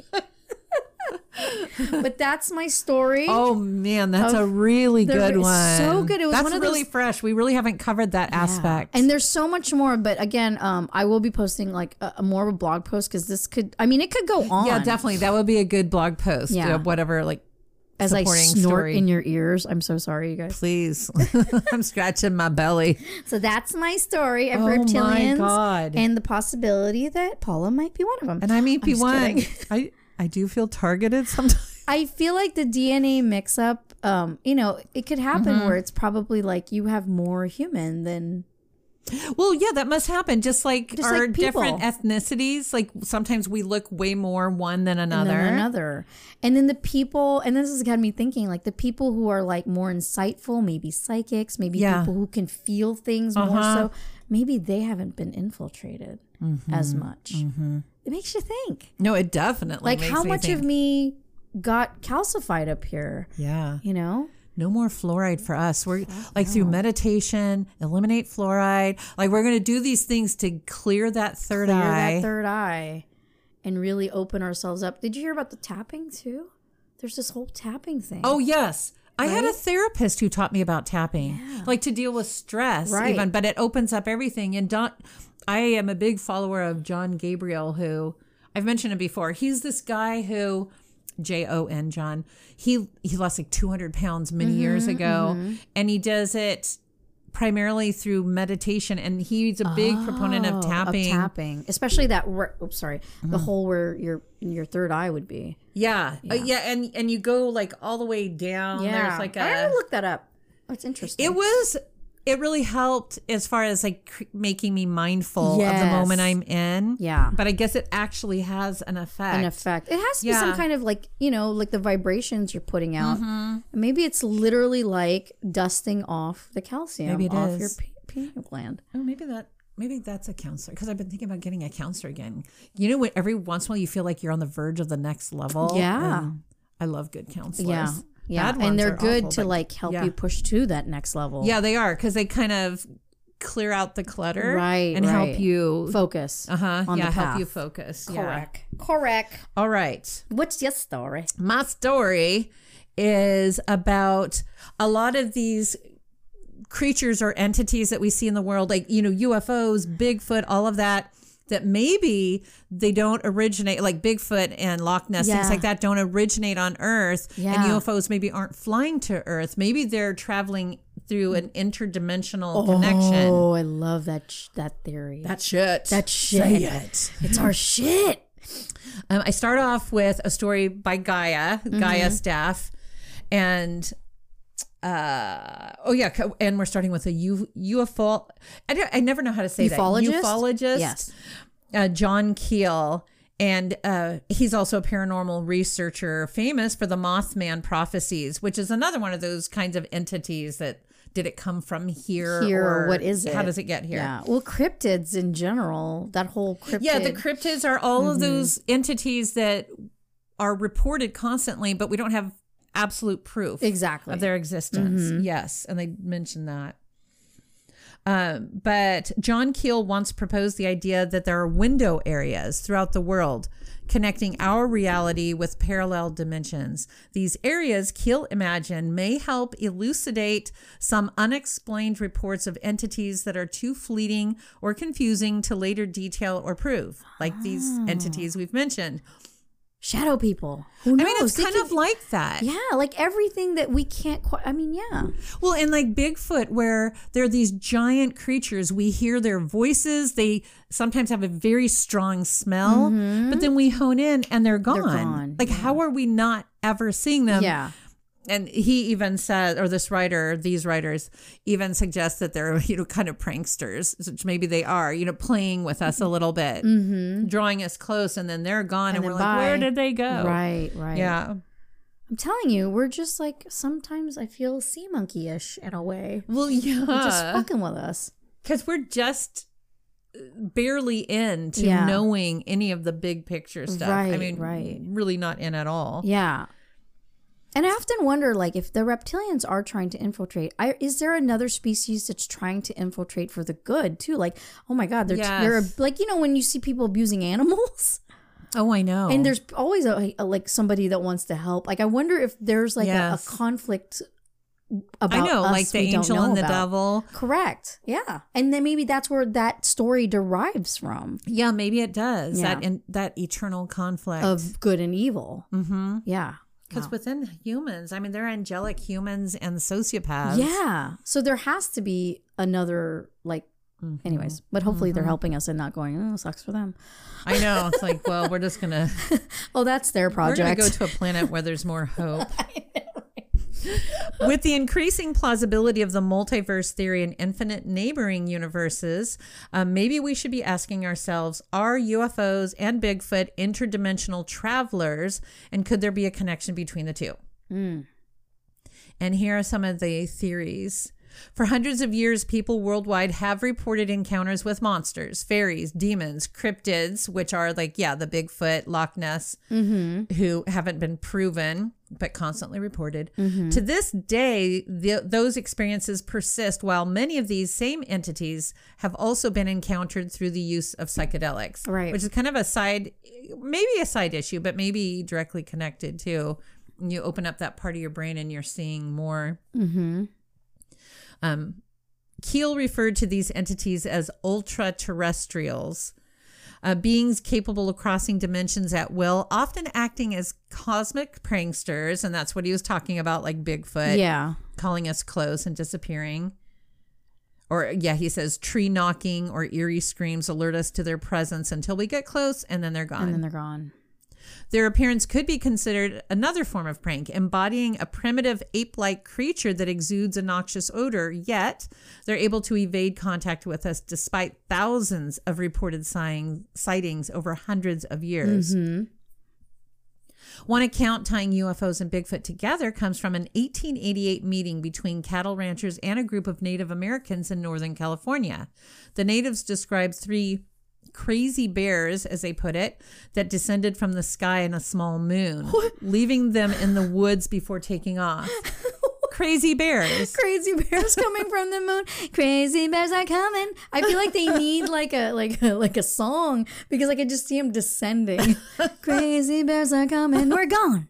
But that's my story. Oh man, that's a really good one. So good. It was that's really fresh. We really haven't covered that aspect. And there's so much more. But again, I will be posting like a more of a blog post because this could. I mean, it could go on. Yeah, definitely. That would be a good blog post. Yeah. Whatever. Like. As I snort in your ears. I'm so sorry, you guys. Please. I'm scratching my belly. So that's my story of reptilians. Oh, my God. And the possibility that Paula might be one of them. And I may be one. I do feel targeted sometimes. I feel like the DNA mix-up, it could happen where it's probably like you have more human than... Well, yeah, that must happen. Just like our different ethnicities, like sometimes we look way more one than another. And then the people, and this has got me thinking, like the people who are like more insightful, maybe psychics, maybe people who can feel things more so, maybe they haven't been infiltrated as much. It makes you think. No, it definitely makes how much of me got calcified up here? Yeah. You know? No more fluoride for us. We're through meditation, eliminate fluoride. Like we're going to do these things to clear that third eye. and really open ourselves up. Did you hear about the tapping too? There's this whole tapping thing. Oh, yes. I had a Right? therapist who taught me about tapping, like to deal with stress Right. even, but it opens up everything. And I am a big follower of John Gabriel, who I've mentioned him before. He's this guy who, Jon, John, he lost like 200 pounds many years ago, and he does it primarily through meditation, and he's a big proponent of tapping. Especially that. The hole where your third eye would be. Yeah. And you go like all the way down. There's like I gotta look that up. That's interesting. It really helped as far as like making me mindful of the Yes. moment I'm in. Yeah. But I guess it actually has an effect. It has to be some kind of like, like the vibrations you're putting out. Maybe it's literally like dusting off the calcium Maybe it off is. your pineal gland. Oh, maybe that's a counselor, because I've been thinking about getting a counselor again. You know, every once in a while you feel like you're on the verge of the next level. Yeah. And I love good counselors. Yeah. Yeah. Bad ones And they're are good awful, to but- like help you push to that next level. Yeah, they are, because they kind of clear out the clutter, Right, and right. help you Focus. on the help path. you focus. Correct. All right. What's your story? My story is about a lot of these creatures or entities that we see in the world, like, UFOs, Bigfoot, all of that maybe they don't originate, like Bigfoot and Loch Ness, things Yeah. like that don't originate on Earth. Yeah. And UFOs maybe aren't flying to Earth. Maybe they're traveling through an interdimensional connection. Oh, I love that theory. That shit. That shit. Say it. It's our shit. I start off with a story by Gaia Staff, and and we're starting with a UFO. I never know how to say Ufologist? that. Ufologist. Yes. John Keel, and he's also a paranormal researcher, famous for the Mothman prophecies, which is another one of those kinds of entities that. Did it come from here? Or what is it? How does it get here? Yeah. Well, cryptids in general, that whole cryptid. Yeah, the cryptids are all of those entities that are reported constantly, but we don't have absolute proof Exactly. of their existence. Yes, and they mentioned that. But John Keel once proposed the idea that there are window areas throughout the world connecting our reality with parallel dimensions. These areas, Keel imagined, may help elucidate some unexplained reports of entities that are too fleeting or confusing to later detail or prove, like these entities we've mentioned. Shadow people. Who knows? I mean, it's They kind could- of like that. Yeah, like everything that we can't quite. I mean, yeah. Well, and like Bigfoot, where they're these giant creatures, we hear their voices. They sometimes have a very strong smell, but then we hone in and they're gone. gone, Like, how are we not ever seeing them? Yeah. And he even said, or these writers even suggest that they're, kind of pranksters, which maybe they are, playing with us a little bit, drawing us close, and then they're gone. And we're then like, bye. where did they go? Right. Yeah. I'm telling you, we're just like, sometimes I feel sea monkey-ish in a way. Well, Just yeah. fucking with us. Because we're just barely into Yeah. knowing any of the big picture stuff. I Right, mean, right. really not in at all. Yeah. And I often wonder, like, if the reptilians are trying to infiltrate, is there another species that's trying to infiltrate for the good too? Like, oh my God, they're Yes. like, when you see people abusing animals, Oh, I know. and there's always a like somebody that wants to help. Like, I wonder if there's like Yes. a conflict about I know, us like the we don't angel know and the about. devil. Correct. Yeah, and then maybe that's where that story derives from, Yeah, maybe it does. Yeah. That eternal conflict. of good and evil. Mm-hmm. Yeah. Because within humans, I mean, they're angelic humans and sociopaths. Yeah. So there has to be another, like, anyways, but hopefully they're helping us and not going, oh, sucks for them. I know. It's like, well, we're just going to, Oh, that's their we're project. going to go to a planet where there's more hope. With the increasing plausibility of the multiverse theory and infinite neighboring universes, maybe we should be asking ourselves, are UFOs and Bigfoot interdimensional travelers? And could there be a connection between the two? And here are some of the theories. For hundreds of years, people worldwide have reported encounters with monsters, fairies, demons, cryptids, which are like, the Bigfoot, Loch Ness, who haven't been proven, but constantly reported. To this day, those experiences persist, while many of these same entities have also been encountered through the use of psychedelics, Right. which is kind of maybe a side issue, but maybe directly connected too. You open up that part of your brain and you're seeing more. Keel referred to these entities as ultra-terrestrials, beings capable of crossing dimensions at will, often acting as cosmic pranksters. And that's what he was talking about, like Bigfoot. Yeah. Calling us close and disappearing. Or, he says tree knocking or eerie screams alert us to their presence until we get close and then they're gone. Their appearance could be considered another form of prank, embodying a primitive ape-like creature that exudes a noxious odor, yet they're able to evade contact with us despite thousands of reported sightings over hundreds of years. One account tying UFOs and Bigfoot together comes from an 1888 meeting between cattle ranchers and a group of Native Americans in Northern California. The natives described 3 crazy bears, as they put it, that descended from the sky in a small moon, leaving them in the woods before taking off. Crazy bears. Crazy bears coming from the moon. Crazy bears are coming. I feel like they need like a song, because I could just see them descending. Crazy bears are coming. We're gone.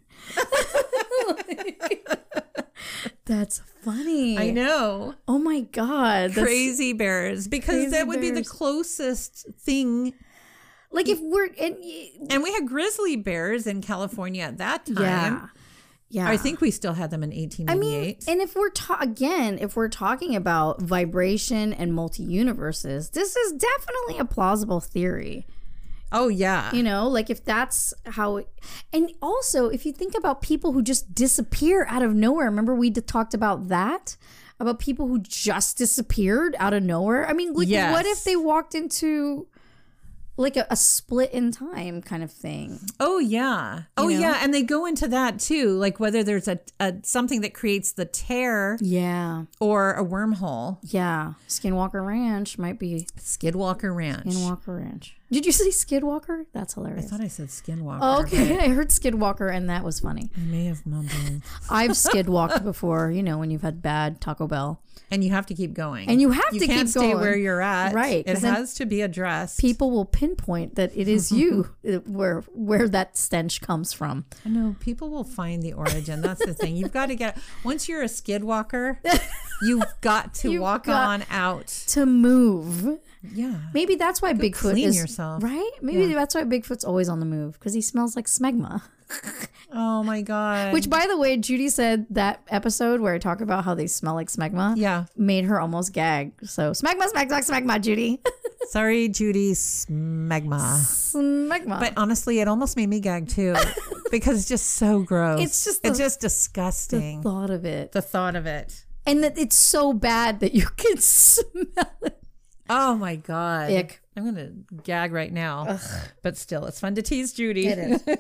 That's funny. I know. Oh my God. Crazy bears, because Crazy that would be the bears. closest thing. Like if we're And we had grizzly bears in California at that time. Yeah. I think we still had them in 1888. and if we're talking about vibration and multi-universes, this is definitely a plausible theory. Oh, yeah. You know, like if that's how and also if you think about people who just disappear out of nowhere, remember we talked about that? About people who just disappeared out of nowhere? I mean, like, Yes. What if they walked into like a split in time kind of thing? Oh, yeah. Oh, You know? yeah. And they go into that too. Like whether there's a something that creates the tear Yeah. or a wormhole. Yeah. Skinwalker Ranch might be Skidwalker Ranch. Skinwalker Ranch. Did you say Skidwalker? That's I hilarious. thought I said Skinwalker. Oh, okay. I heard Skidwalker and that was funny. I may have mumbled. I've skidwalked before, you know, when you've had bad Taco Bell. And you have to keep going. And you have to You can't keep stay going. where you're at. Right, 'cause It then has to be addressed. People will pinpoint that it is you where that stench comes from. I know. People will find the origin. That's the thing. You've got to get... Once you're a skidwalker, you've got to You've walk got- on out. To move. Yeah. Maybe that's why Bigfoot clean is yourself. right. Maybe that's why Bigfoot's always on the move, because he smells like smegma. Oh, my God. Which, by the way, Judy said that episode where I talk about how they smell like smegma, Yeah. made her almost gag. So smegma, Judy. Sorry, Judy Smegma. Smegma. But honestly, it almost made me gag too, because it's just so gross. It's just it's the disgusting. thought of it, The thought of it. and that it's so bad that you can smell it. Oh my God. Ick. I'm gonna gag right now. But still, it's fun to tease Judy. It is.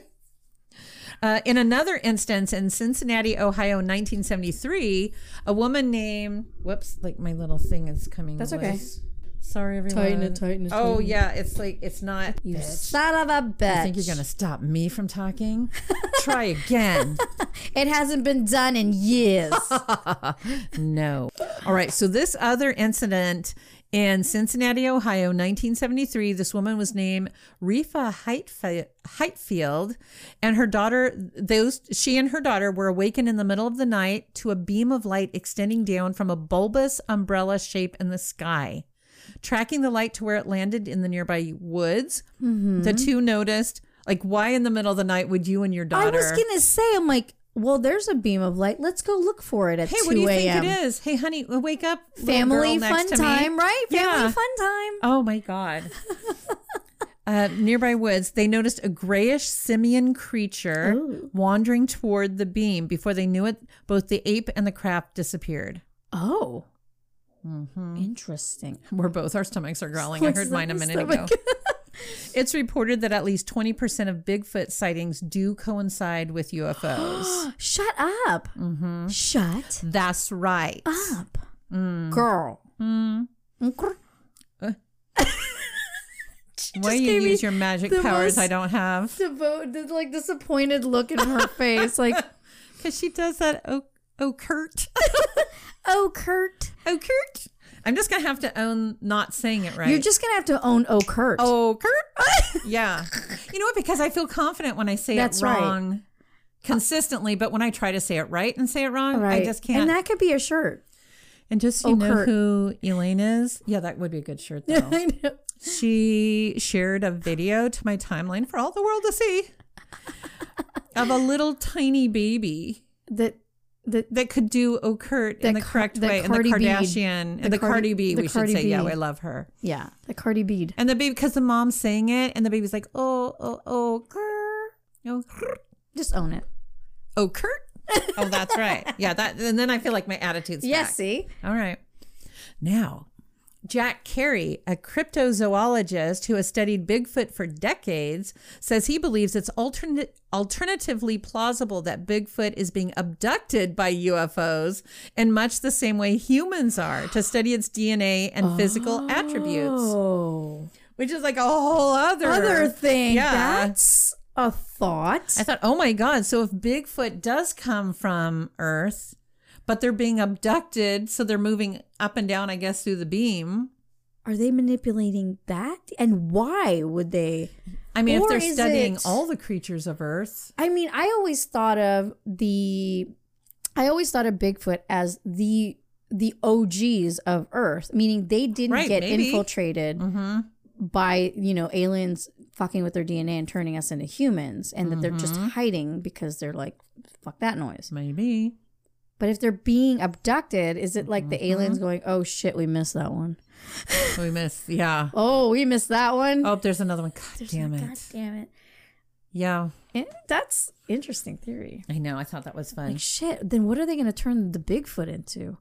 In another instance in Cincinnati, Ohio, 1973, a woman named like my little thing is coming. That's loose. okay. Sorry, everyone. Tighten it. Oh yeah, it's like it's not. You bitch. son of a bitch. I think you're gonna stop me from talking. Try again. It hasn't been done in years. No. All right. So this other incident in Cincinnati, Ohio, 1973, this woman was named Refa Heightfield, and her daughter, she and her daughter were awakened in the middle of the night to a beam of light extending down from a bulbous umbrella shape in the sky. Tracking the light to where it landed in the nearby woods, the two noticed, like, why in the middle of the night would you and your daughter... I was gonna say, I'm like, well, there's a beam of light. Let's go look for it at 2 Hey, a.m. what do you think it is? Hey, honey, wake up. little Family girl next fun to me. time, right? Family Yeah. fun time. Oh my God. Nearby woods, they noticed a grayish simian creature wandering toward the beam. Before they knew it, both the ape and the craft disappeared. Oh. Interesting. Our stomachs are growling. I heard mine a minute ago. It's reported that at least 20% of Bigfoot sightings do coincide with UFOs. Shut up. Shut That's right. up. Girl. Why you use your magic powers I don't have? Like disappointed look in her face. Like, because she does that. Oh, Kurt. oh, Kurt. Oh, Kurt. I'm just going to have to own not saying it right. You're just going to have to own oh, Kurt. Oh, Kurt. Yeah. You know what? Because I feel confident when I say That's it wrong consistently, but when I try to say it right and say it wrong, I just can't. And that could be a shirt. And just so you know who Elaine is. Yeah, that would be a good shirt, though. I know. She shared a video to my timeline for all the world to see of a little tiny baby that could do "Oh Kurt" in the correct way, and the Kardashian and the Cardi B. We should say, yeah, I love her. Yeah, the Cardi B. And the baby, because the mom's saying it, and the baby's like, oh, Kurt, oh, Kurt. Just own it. Oh, Kurt. Oh, that's right. Yeah, that. And then I feel like my attitude's back. Yes, see? All right. Now, Jack Carey, a cryptozoologist who has studied Bigfoot for decades, says he believes it's alternatively plausible that Bigfoot is being abducted by UFOs in much the same way humans are to study its DNA and physical attributes. Which is like a whole other thing. Yeah. That's a thought. I thought, oh my God, so if Bigfoot does come from Earth, but they're being abducted, so they're moving up and down, I guess, through the beam. Are they manipulating that? And why would they? I mean, if they're studying all the creatures of Earth. I mean, I always thought of Bigfoot as the OGs of Earth, meaning they didn't get infiltrated by, aliens fucking with their DNA and turning us into humans, and that they're just hiding because they're like, fuck that noise. Maybe. But if they're being abducted, is it like the aliens going, oh shit, we missed that one? We missed, yeah. Oh, we missed that one. Oh, there's another one. God damn it. Yeah. That's interesting theory. I know. I thought that was fun. Like, shit, then what are they going to turn the Bigfoot into?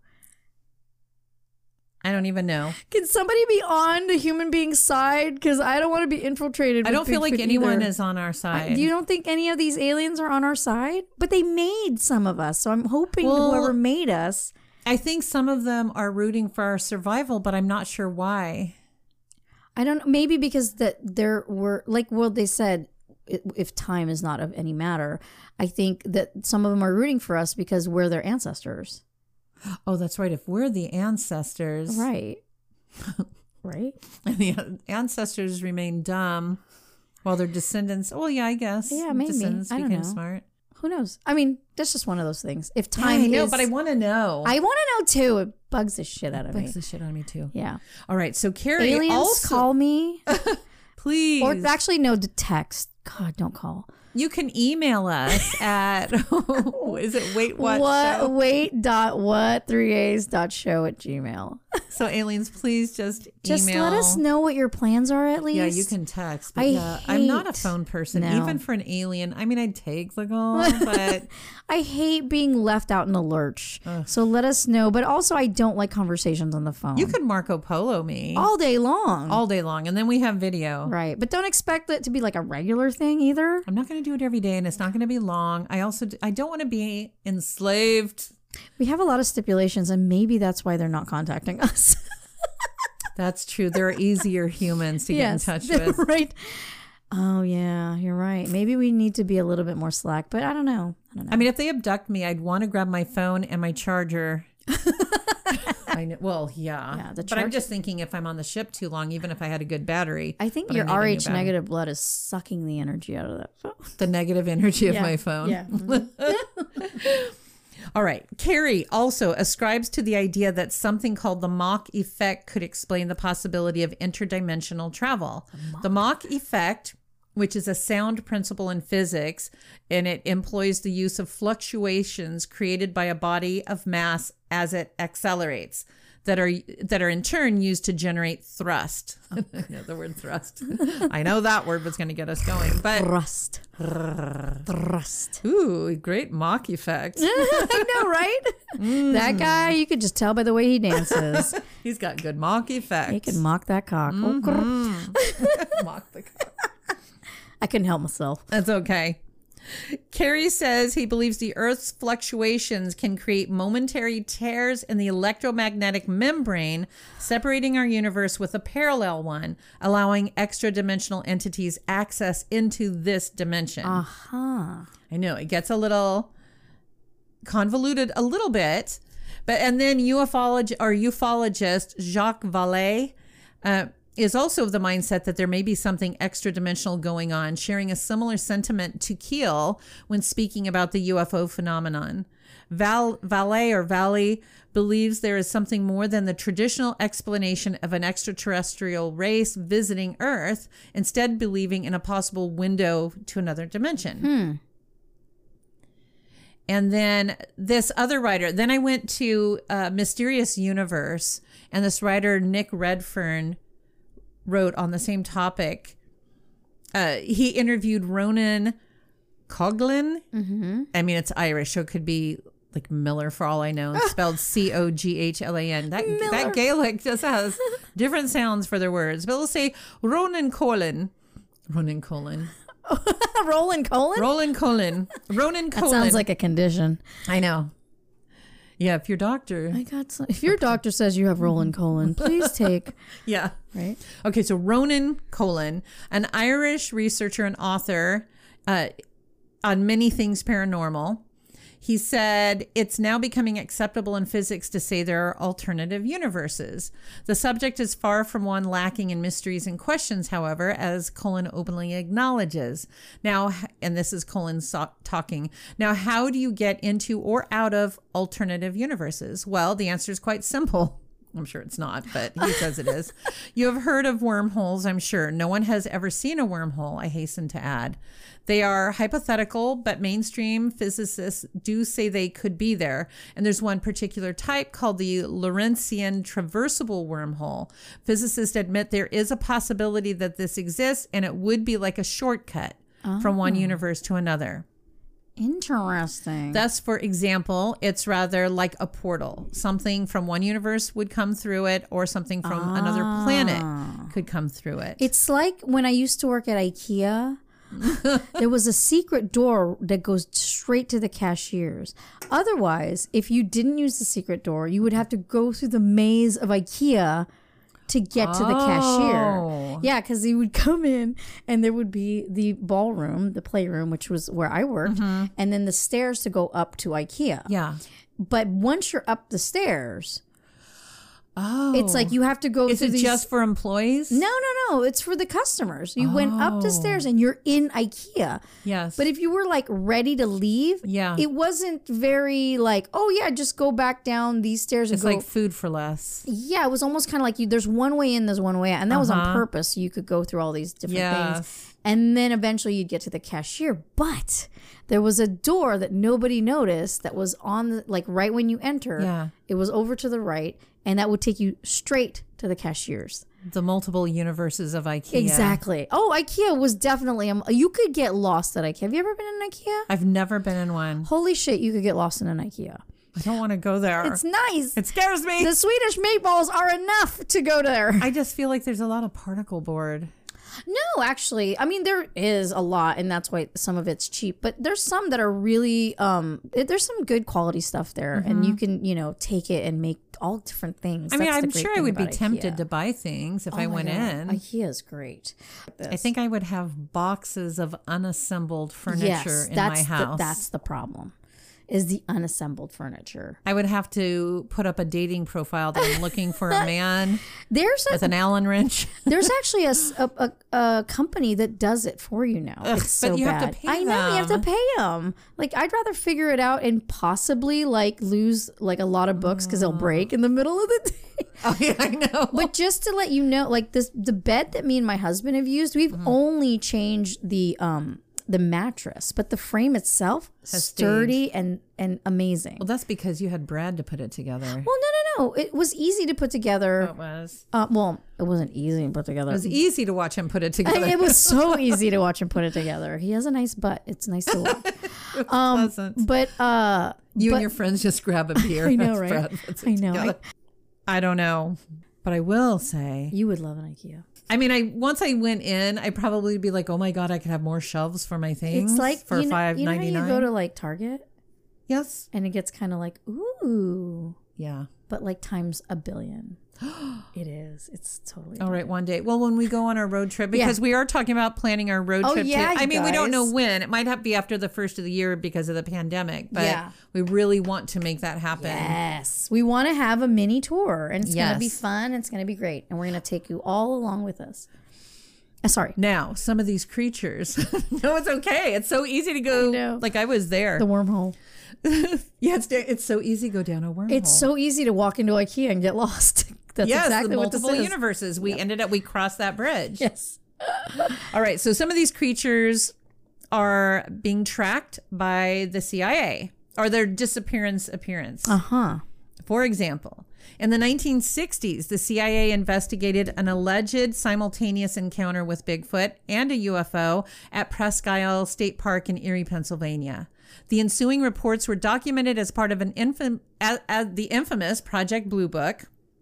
I don't even know. Can somebody be on the human being's side? Because I don't want to be infiltrated. I don't feel like anyone is on our side. You don't think any of these aliens are on our side? But they made some of us. So I'm hoping whoever made us. I think some of them are rooting for our survival, but I'm not sure why. I don't know. Maybe because there were, they said, if time is not of any matter, I think that some of them are rooting for us because we're their ancestors. Oh, that's right. If we're the ancestors. Right. Right. And the ancestors remain dumb while their descendants, I guess. Yeah, maybe. Descendants I don't became know. smart. Who knows? I mean, that's just one of those things. If time I know, but I want to know. I want to know too. It bugs the shit out of me. Bugs the shit out of me too. Yeah. All right. So Carrie, aliens also call me. Please. Or actually, no, to text. God, don't call. You can email us at, is it wait.what3as.show@gmail. So aliens, please just email. Let us know what your plans are at least. Yeah, you can text. But I'm not a phone person. No. Even for an alien. I mean, I'd take the call, but. I hate being left out in the lurch. Ugh. So let us know. But also, I don't like conversations on the phone. You could Marco Polo me. All day long. All day long. And then we have video. Right. But don't expect it to be like a regular thing either. I'm not going to do it every day, and it's not going to be long. I don't want to be enslaved. We have a lot of stipulations, and maybe that's why they're not contacting us. That's true. There are easier humans to get in touch with. Right. Oh, yeah, you're right. Maybe we need to be a little bit more slack, but I don't know. I mean, if they abduct me, I'd want to grab my phone and my charger. I know. Well, yeah. But I'm just thinking if I'm on the ship too long, even if I had a good battery. I think your RH negative blood is sucking the energy out of that phone. The negative energy of my phone. Yeah. All right. Carrie also ascribes to the idea that something called the Mach effect could explain the possibility of interdimensional travel. The Mach effect, which is a sound principle in physics, and it employs the use of fluctuations created by a body of mass as it accelerates, that are in turn used to generate thrust. Yeah, the word thrust. I know that word was going to get us going, but thrust. Ooh, great Mach effect. I know, right? That guy, you could just tell by the way he dances. He's got good Mach effect. He can mock that cock. Mock the cock. I couldn't help myself. That's okay. Carrie says he believes the Earth's fluctuations can create momentary tears in the electromagnetic membrane, separating our universe with a parallel one, allowing extra-dimensional entities access into this dimension. Uh-huh. I know, it gets a little convoluted a little bit, but and then ufologist Jacques Vallée is also of the mindset that there may be something extra dimensional going on, sharing a similar sentiment to Keel when speaking about the UFO phenomenon. Vallée believes there is something more than the traditional explanation of an extraterrestrial race visiting Earth, instead believing in a possible window to another dimension. And then this other writer, then I went to Mysterious Universe, and this writer, Nick Redfern, wrote on the same topic. He interviewed Ronan Coughlin. Mm-hmm. I mean, it's Irish, so it could be like Miller for all I know. It's spelled Coghlan. That Gaelic just has different sounds for their words. But we'll say Ronan Coughlin. Ronan Coughlin. Roland Colin? Roland Colin. Ronan Colin. That sounds like a condition. I know. Yeah, if your doctor... If your doctor says you have Roland Colin, please take... Yeah. Right? Okay, so Ronan Colin, an Irish researcher and author on many things paranormal. He said, it's now becoming acceptable in physics to say there are alternative universes. The subject is far from one lacking in mysteries and questions, however, as Colin openly acknowledges. Now, and this is Colin talking, now how do you get into or out of alternative universes? Well, the answer is quite simple. I'm sure it's not, but he says it is. You have heard of wormholes, I'm sure. No one has ever seen a wormhole, I hasten to add. They are hypothetical, but mainstream physicists do say they could be there. And there's one particular type called the Lorentzian traversable wormhole. Physicists admit there is a possibility that this exists, and it would be like a shortcut from one universe to another. Interesting. Thus, for example, it's rather like a portal. Something from one universe would come through it, or something from another planet could come through it. It's like when I used to work at IKEA. There was a secret door that goes straight to the cashiers. Otherwise, if you didn't use the secret door, you would have to go through the maze of IKEA to get to the cashier. Yeah, because he would come in and there would be the ballroom, the playroom, which was where I worked, and then the stairs to go up to IKEA. Yeah. But once you're up the stairs, it's like you have to go Is through it just for employees? No. It's for the customers. You went up the stairs and you're in IKEA. Yes. But if you were like ready to leave, it wasn't very like, oh yeah, just go back down these stairs and it's go. like food for less. Yeah, it was almost kind of like there's one way in, there's one way out. And that was on purpose. So you could go through all these different things. And then eventually you'd get to the cashier. But there was a door that nobody noticed that was on the, like right when you enter. Yeah. It was over to the right. And that would take you straight to the cashiers. The multiple universes of IKEA. Exactly. Oh, IKEA was definitely, you could get lost at IKEA. Have you ever been in IKEA? I've never been in one. Holy shit, you could get lost in an IKEA. I don't want to go there. It's nice. It scares me. The Swedish meatballs are enough to go there. I just feel like there's a lot of particle board. No, actually, I mean, there is a lot, and that's why some of it's cheap. But there's some that are really, there's some good quality stuff there, and you can, take it and make all different things. I mean, That's I'm the great sure I thing would be about tempted IKEA. to buy things if I Oh my went God. in. IKEA is great. I think I would have boxes of unassembled furniture in my house. That's the problem. Is the unassembled furniture. I would have to put up a dating profile that I'm looking for a man There's with an Allen wrench. There's actually a company that does it for you now. It's so but you bad. have to pay I know, you have to them. pay them. Like, I'd rather figure it out and possibly like lose like a lot of books because they'll break in the middle of the day. Oh yeah, I know. But just to let you know, like the bed that me and my husband have used, we've only changed the mattress, but the frame itself Has sturdy and amazing. Well, that's because you had Brad to put it together. Well, no. It was easy to put together. It was. Well, it wasn't easy to put together. It was easy to watch him put it together. It was so easy to watch him put it together. He has a nice butt. It's nice to watch. Pleasant. But You and your friends just grab a beer. I know, as right? Brad puts it I know. together. I don't know, but I will say You would love an IKEA. I mean, once I went in, I'd probably be like, oh my God, I could have more shelves for my things. It's like for $5.99. $5.99. You go to like Target Yes. and it gets kind of like, ooh, Yeah. but like times a billion. It is. It's totally. All right, one day. Well, when we go on our road trip, because we are talking about planning our road trip. yeah, I mean, we don't know guys. when. It might have to be after the first of the year because of the pandemic, but we really want to make that happen. Yes. We want to have a mini tour and it's going to be Yes. fun. It's going to be great. And we're going to take you all along with us. Sorry. Now, some of these creatures. No, it's okay. It's so easy to go. know. Like I was there. The wormhole. Yeah, it's so easy to go down a wormhole. It's so easy to walk into IKEA and get lost. That's yes, exactly the what this multiple is. universes. We crossed that bridge. Yes. All right. So some of these creatures are being tracked by the CIA or their disappearance appearance. Uh-huh. For example, in the 1960s, the CIA investigated an alleged simultaneous encounter with Bigfoot and a UFO at Presque Isle State Park in Erie, Pennsylvania. The ensuing reports were documented as part of the infamous Project Blue Book,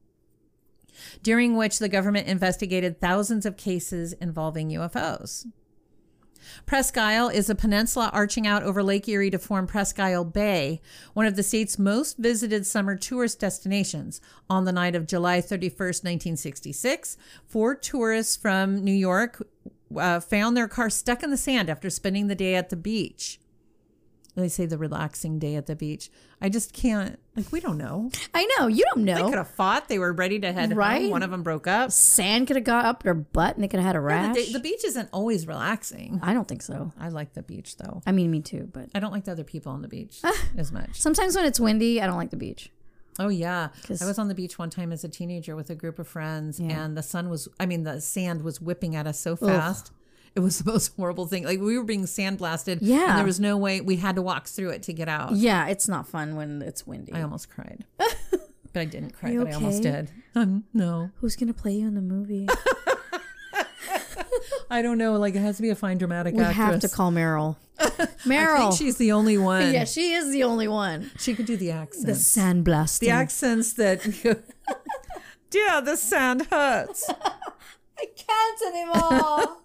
during which the government investigated thousands of cases involving UFOs. Presque Isle is a peninsula arching out over Lake Erie to form Presque Isle Bay, one of the state's most visited summer tourist destinations. On the night of July 31st, 1966, 4 tourists from New York found their car stuck in the sand after spending the day at the beach. They say the relaxing day at the beach. I just can't, we don't know. I know. You don't They know. could have fought. They were ready to head Right? home. One of them broke up. Sand could have got up their butt and they could have had a rash. The beach isn't always relaxing. I don't think so. I like the beach, though. I mean, me too, but I don't like the other people on the beach as much. sometimes when it's windy, I don't like the beach. Oh, yeah. 'Cause- I was on the beach one time as a teenager with a group of friends, and the sand was whipping at us so fast. It was the most horrible thing. Like, we were being sandblasted. Yeah. And there was no way. We had to walk through it to get out. Yeah, it's not fun when it's windy. I almost cried. But I didn't cry, You but I almost okay? did. No. Who's going to play you in the movie? I don't know. Like, it has to be a fine dramatic We actress. have to call Meryl. I Meryl. think she's the only one. Yeah, she is the only one. She could do the accents. The sandblasting. The accents that... Yeah, the sand hurts. I can't anymore.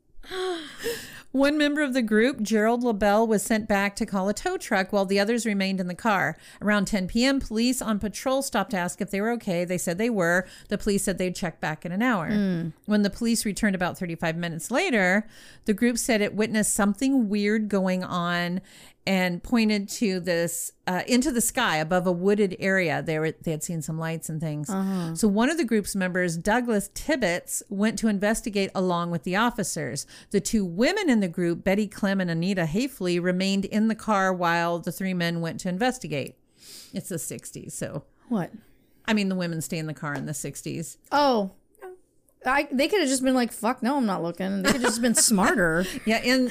One member of the group, Gerald LaBelle, was sent back to call a tow truck while the others remained in the car. Around 10 p.m., police on patrol stopped to ask if they were okay. They said they were. The police said they'd check back in an hour. When the police returned about 35 minutes later, the group said it witnessed something weird going on and pointed to this into the sky above a wooded area. They had seen some lights and things. So one of the group's members, Douglas Tibbetts, went to investigate along with the officers. The 2 women in the group, Betty Clem and Anita Hafley, remained in the car while the 3 men went to investigate. It's the 60s, so What? I mean, the women stay in the car in the 60s. Oh. They could have just been like, fuck, no, I'm not looking. They could have just been smarter. Yeah, in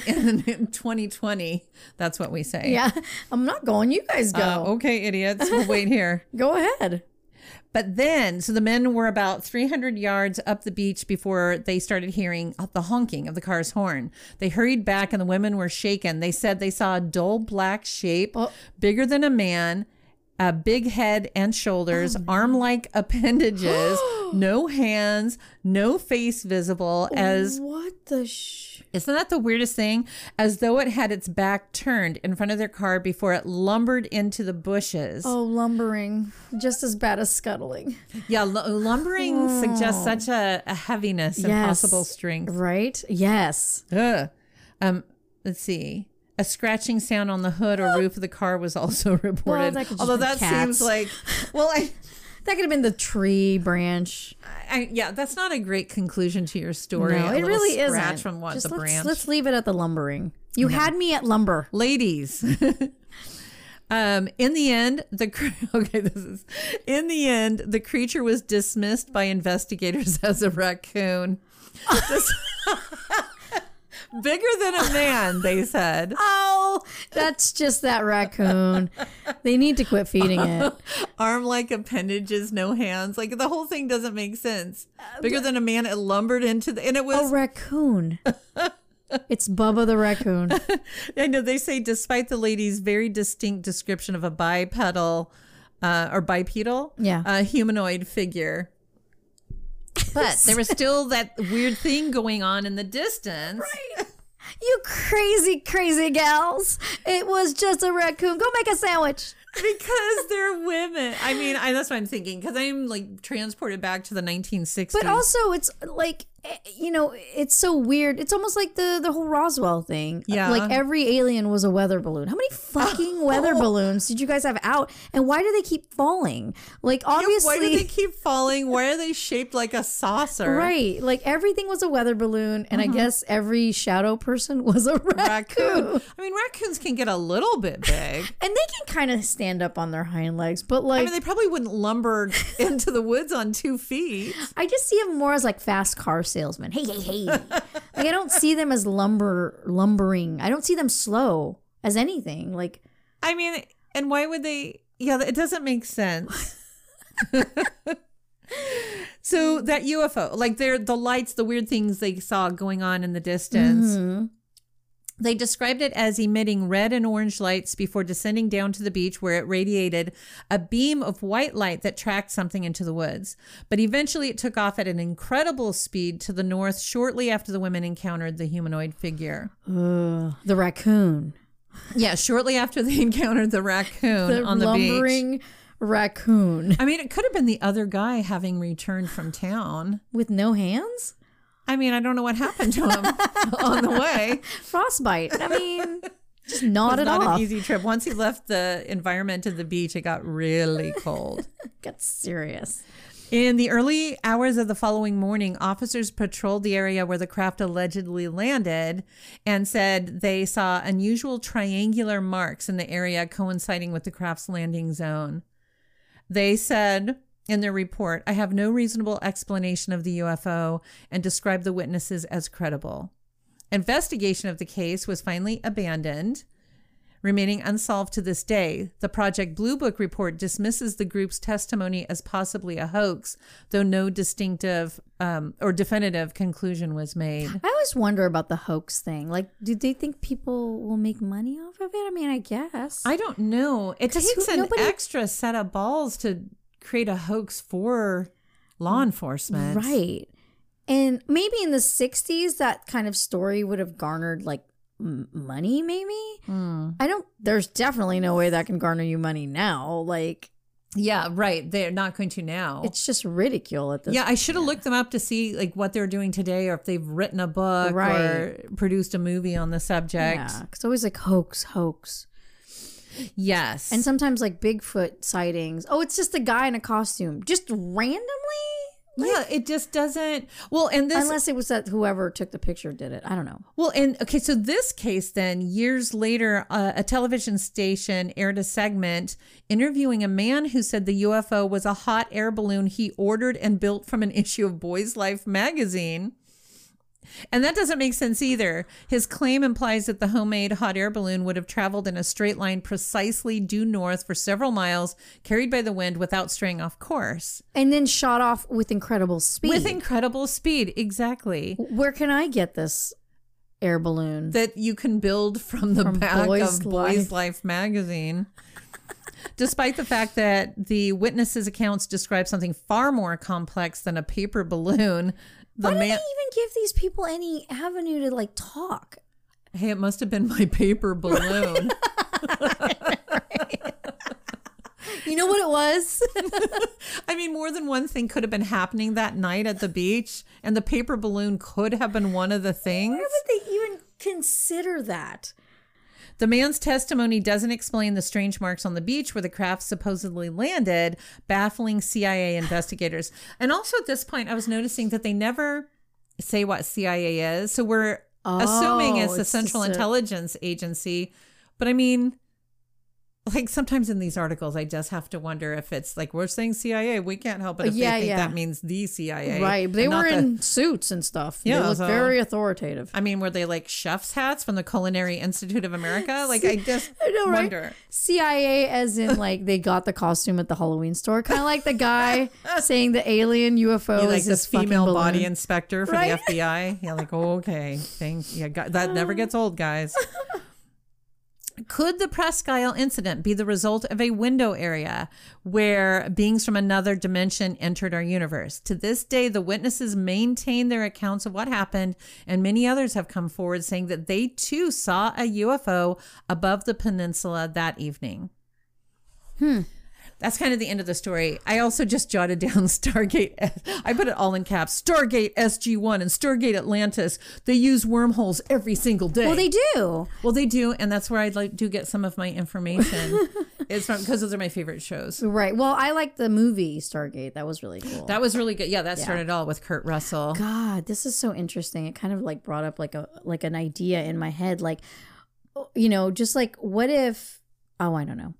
2020, that's what we say. Yeah. I'm not going. You guys go. Okay, idiots. We'll wait here. Go ahead. But then, so the men were about 300 yards up the beach before they started hearing the honking of the car's horn. They hurried back and the women were shaken. They said they saw a dull black shape, bigger than a man, a big head and shoulders, arm-like appendages, no hands, no face visible, as... What the Isn't that the weirdest thing? As though it had its back turned in front of their car before it lumbered into the bushes. Oh, lumbering. Just as bad as scuttling. Yeah, lumbering suggests such a heaviness and Yes. possible strength. Right? Yes. Ugh. Let's see. A scratching sound on the hood or roof of the car was also reported. that could just Although be that cats. seems like, well, That could have been the tree branch. yeah, that's not a great conclusion to your story. No, A it little really scratch isn't. from what, Just the branch? let's leave it at the lumbering. You had me at lumber. Ladies. In the end, the creature was dismissed by investigators as a raccoon. Bigger than a man, they said. Oh, that's just that raccoon. They need to quit feeding it. Arm-like appendages, no hands. Like, the whole thing doesn't make sense. Bigger than a man, it lumbered into and it A was... raccoon. It's Bubba the raccoon. I know they say, despite the lady's very distinct description of a bipedal Yeah. humanoid figure. But there was still that weird thing going on in the distance. Right. You crazy, crazy gals. It was just a raccoon. Go make a sandwich. Because they're women. I mean, that's what I'm thinking. Because I'm like transported back to the 1960s. But also, it's like, you know, it's so weird. It's almost like the whole Roswell thing. Yeah. Like every alien was a weather balloon. How many fucking weather balloons did you guys have out? And why do they keep falling? Like, obviously. Why do they keep falling? Why are they shaped like a saucer? Right. Like everything was a weather balloon. And I guess every shadow person was a raccoon. I mean, raccoons can get a little bit big. And they can kind of stand up on their hind legs. But like. I mean, they probably wouldn't lumber into the woods on 2 feet. I just see them more as like fast car salesmen. Hey, hey, hey. Like I don't see them as lumbering. I don't see them slow as anything. Like, I mean, and why would they? Yeah, it doesn't make sense. So that UFO, like the lights, the weird things they saw going on in the distance. They described it as emitting red and orange lights before descending down to the beach, where it radiated a beam of white light that tracked something into the woods. But eventually it took off at an incredible speed to the north shortly after the women encountered the humanoid figure. the raccoon. Yeah, shortly after they encountered the raccoon on the lumbering beach. Raccoon. I mean, it could have been the other guy having returned from town. With no hands? I mean, I don't know what happened to him on the way. Frostbite. I mean, just nodded Not off. an easy trip. Once he left the environment of the beach, it got really cold. Got serious. In the early hours of the following morning, officers patrolled the area where the craft allegedly landed and said they saw unusual triangular marks in the area coinciding with the craft's landing zone. They said in their report, "I have no reasonable explanation of the UFO," and described the witnesses as credible. Investigation of the case was finally abandoned, remaining unsolved to this day. The Project Blue Book report dismisses the group's testimony as possibly a hoax, though no distinctive or definitive conclusion was made. I always wonder about the hoax thing. Like, do they think people will make money off of it? I mean, I guess. I don't know. It takes an extra set of balls to create a hoax for law enforcement. Right. And maybe in the 60s, that kind of story would have garnered like money, maybe. There's definitely no way that can garner you money now. Like, yeah, right. They're not going to now. It's just ridicule at this point. I should have looked them up to see like what they're doing today, or if they've written a book or produced a movie on the subject. Yeah, it's always like hoax. Yes. And sometimes like Bigfoot sightings. Oh, it's just a guy in a costume. Just randomly? Yeah, it just doesn't. Well, and this. Unless it was that whoever took the picture did it. I don't know. Well, and okay, so this case then, years later, a television station aired a segment interviewing a man who said the UFO was a hot air balloon he ordered and built from an issue of Boy's Life magazine. And that doesn't make sense either. His claim implies that the homemade hot air balloon would have traveled in a straight line precisely due north for several miles, carried by the wind without straying off course. And then shot off with incredible speed. With incredible speed, exactly. Where can I get this air balloon? That you can build from the back of Boy's Life magazine. Despite the fact that the witnesses' accounts describe something far more complex than a paper balloon. Why did they even give these people any avenue to like talk? Hey, it must have been my paper balloon. You know what it was? I mean, more than one thing could have been happening that night at the beach, and the paper balloon could have been one of the things. Why would they even consider that? The man's testimony doesn't explain the strange marks on the beach where the craft supposedly landed, baffling CIA investigators. And also at this point, I was noticing that they never say what CIA is. So we're assuming it's the Central Intelligence Agency. But I mean, like sometimes in these articles, I just have to wonder if it's like, we're saying CIA, we can't help it if they think that means the CIA. Right. They were in suits and stuff. Yeah. They look very authoritative. I mean, were they like chef's hats from the Culinary Institute of America? Like, I just wonder. Right? CIA as in like they got the costume at the Halloween store. Kind of like the guy saying the alien UFO is this female body inspector for the FBI. Yeah, like, okay. That never gets old, guys. Could the Presque Isle incident be the result of a window area where beings from another dimension entered our universe? To this day, the witnesses maintain their accounts of what happened, and many others have come forward saying that they too saw a UFO above the peninsula that evening. That's kind of the end of the story. I also just jotted down Stargate. I put it all in caps. Stargate SG-1 and Stargate Atlantis. They use wormholes every single day. Well, they do. Well, they do, and that's where I do get some of my information. It's from because those are my favorite shows. Right. Well, I like the movie Stargate. That was really cool. That was really good. Yeah, that started all with Kurt Russell. God, this is so interesting. It kind of like brought up like an idea in my head, like, you know, just like what if. Oh, I don't know.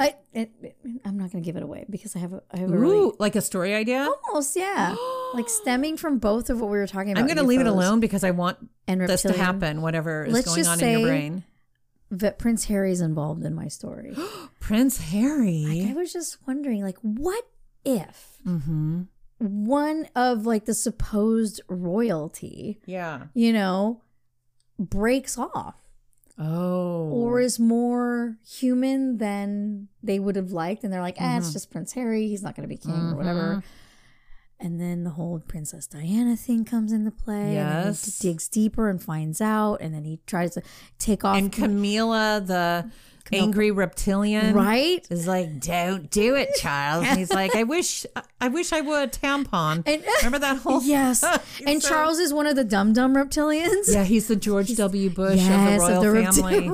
I'm not going to give it away because I have a really like a story idea. Almost, yeah. Like stemming from both of what we were talking about. I'm going to leave it alone because I want and this to happen. Whatever is going on in your brain. That Prince Harry's involved in my story. Prince Harry. Like, I was just wondering, like, what if one of like the supposed royalty, you know, breaks off? Oh. Or is more human than they would have liked. And they're like, it's just Prince Harry. He's not going to be king or whatever. And then the whole Princess Diana thing comes into play. Yes. And he digs deeper and finds out. And then he tries to take off. And Camilla, the angry reptilian, right, is like, don't do it, Charles. And he's like, I wish I wore a tampon. And, remember that whole yes. And Charles is one of the dumb reptilians. Yeah, he's the George W. Bush of the royal family.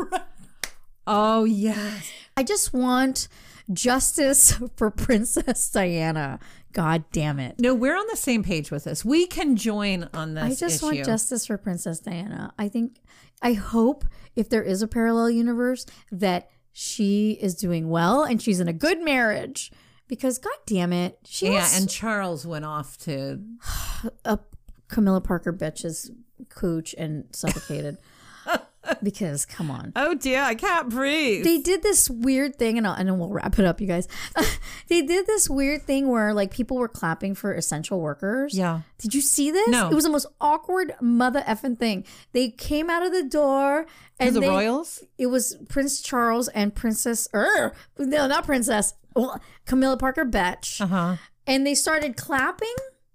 Oh yes. I just want justice for Princess Diana. God damn it. No, we're on the same page with this. We can join on this. I just want justice for Princess Diana. I hope if there is a parallel universe that she is doing well and she's in a good marriage, because God damn it, and Charles went off to a Camilla Parker bitch's cooch and suffocated. Because come on. Oh dear, I can't breathe. They did this weird thing, and then we'll wrap it up, you guys. They did this weird thing where like people were clapping for essential workers. Yeah. Did you see this? No. It was the most awkward mother effing thing. They came out of the door and the royals? It was Prince Charles and Princess no, not Princess. Camilla Parker Betch. And they started clapping.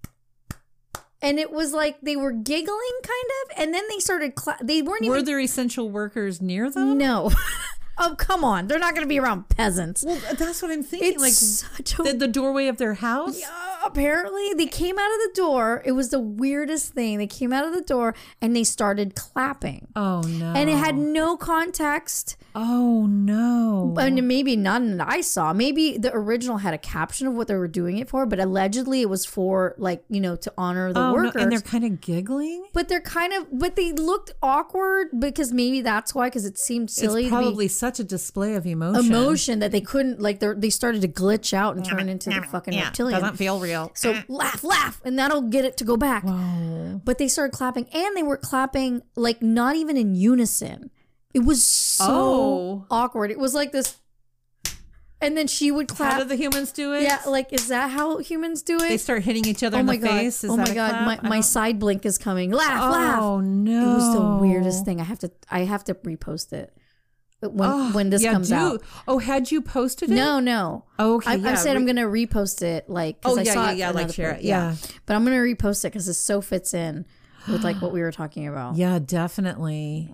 And it was like they were giggling kind of, and then they started they weren't even. Were there essential workers near them? No. Oh, come on. They're not going to be around peasants. Well, that's what I'm thinking. It's like such the doorway of their house? Apparently, they came out of the door. It was the weirdest thing. They came out of the door and they started clapping. Oh, no. And it had no context. Oh, no. And maybe none that I saw. Maybe the original had a caption of what they were doing it for, but allegedly it was for, like, you know, to honor the workers. No. And they're kind of giggling? But they looked awkward because maybe that's why, because it seemed silly. It's probably such a display of emotion that they couldn't, like, they started to glitch out and turn into the fucking reptilian. Doesn't feel real. So laugh, and that'll get it to go back. Whoa. But they started clapping, and they were clapping like not even in unison. It was so awkward. It was like this, and then she would clap. How do the humans do it? Yeah, like, is that how humans do it? They start hitting each other in the face. Is that a clap? My side blink is coming. Laugh. Oh no! It was the weirdest thing. I have to repost it when this comes out. Oh, had you posted it? No. Oh, okay. I said I'm gonna repost it, like, because I saw it. Like share it. But I'm gonna repost it because it so fits in with like what we were talking about. Yeah, definitely.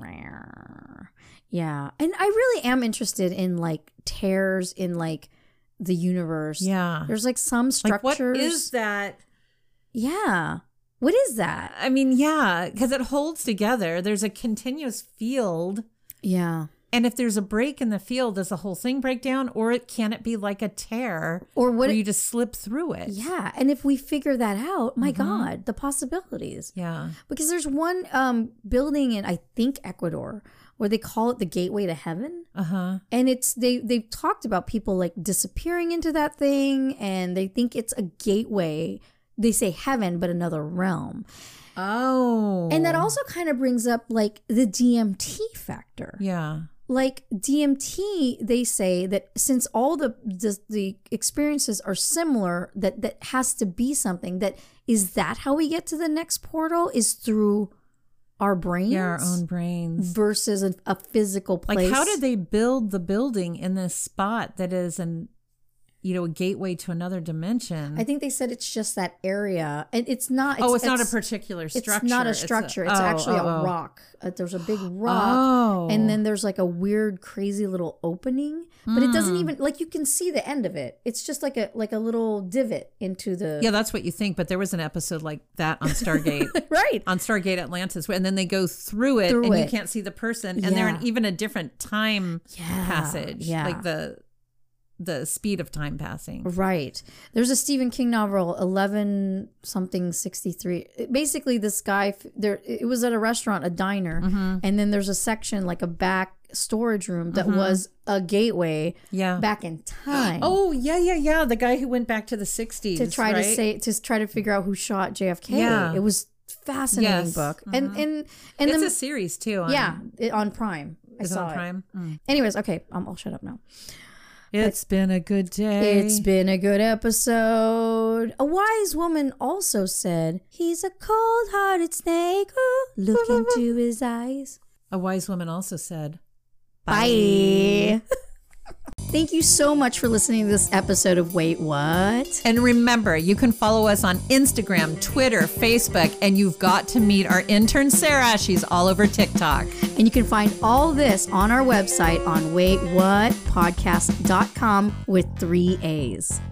Yeah, and I really am interested in like tears in like the universe. Yeah, there's like some structures. Like, what is that? Yeah, what is that? I mean, yeah, because it holds together. There's a continuous field. Yeah. And if there's a break in the field, does the whole thing break down? Or can it be like a tear where you just slip through it? Yeah. And if we figure that out, my God, the possibilities. Yeah. Because there's one building in, I think, Ecuador, where they call it the gateway to heaven. And it's they've talked about people like disappearing into that thing, and they think it's a gateway. They say heaven, but another realm. Oh. And that also kind of brings up like the DMT factor. Yeah. Like DMT, they say that since all the experiences are similar, that has to be something. That is that how we get to the next portal is through our brains. Yeah, our own brains. Versus a physical place. Like, how did they build the building in this spot that is a gateway to another dimension? I think they said it's just that area. And it's not. It's not a particular structure. It's not a structure. It's actually a rock. There's a big rock. And then there's like a weird, crazy little opening. But it doesn't even, like, you can see the end of it. It's just like a little divot into the. Yeah, that's what you think. But there was an episode like that on Stargate. Right. On Stargate Atlantis. And then they go through it and you can't see the person. And they're in even a different time passage. Yeah. Like the speed of time passing. Right. There's a Stephen King novel, 11-something-63. Basically, this guy, it was at a restaurant, a diner, and then there's a section, like a back storage room that was a gateway back in time. Oh, yeah. The guy who went back to the 60s. To try to try to figure out who shot JFK. Yeah. It was fascinating book. And it's a series too. On Prime. I saw on Prime. It. Anyways, okay, I'll shut up now. It's been a good day. It's been a good episode. A wise woman also said, he's a cold-hearted snake. Ooh, look into his eyes. A wise woman also said, bye. Thank you so much for listening to this episode of Wait, What? And remember, you can follow us on Instagram, Twitter, Facebook, and you've got to meet our intern, Sarah. She's all over TikTok. And you can find all this on our website on waitwhatpodcast.com with 3 A's.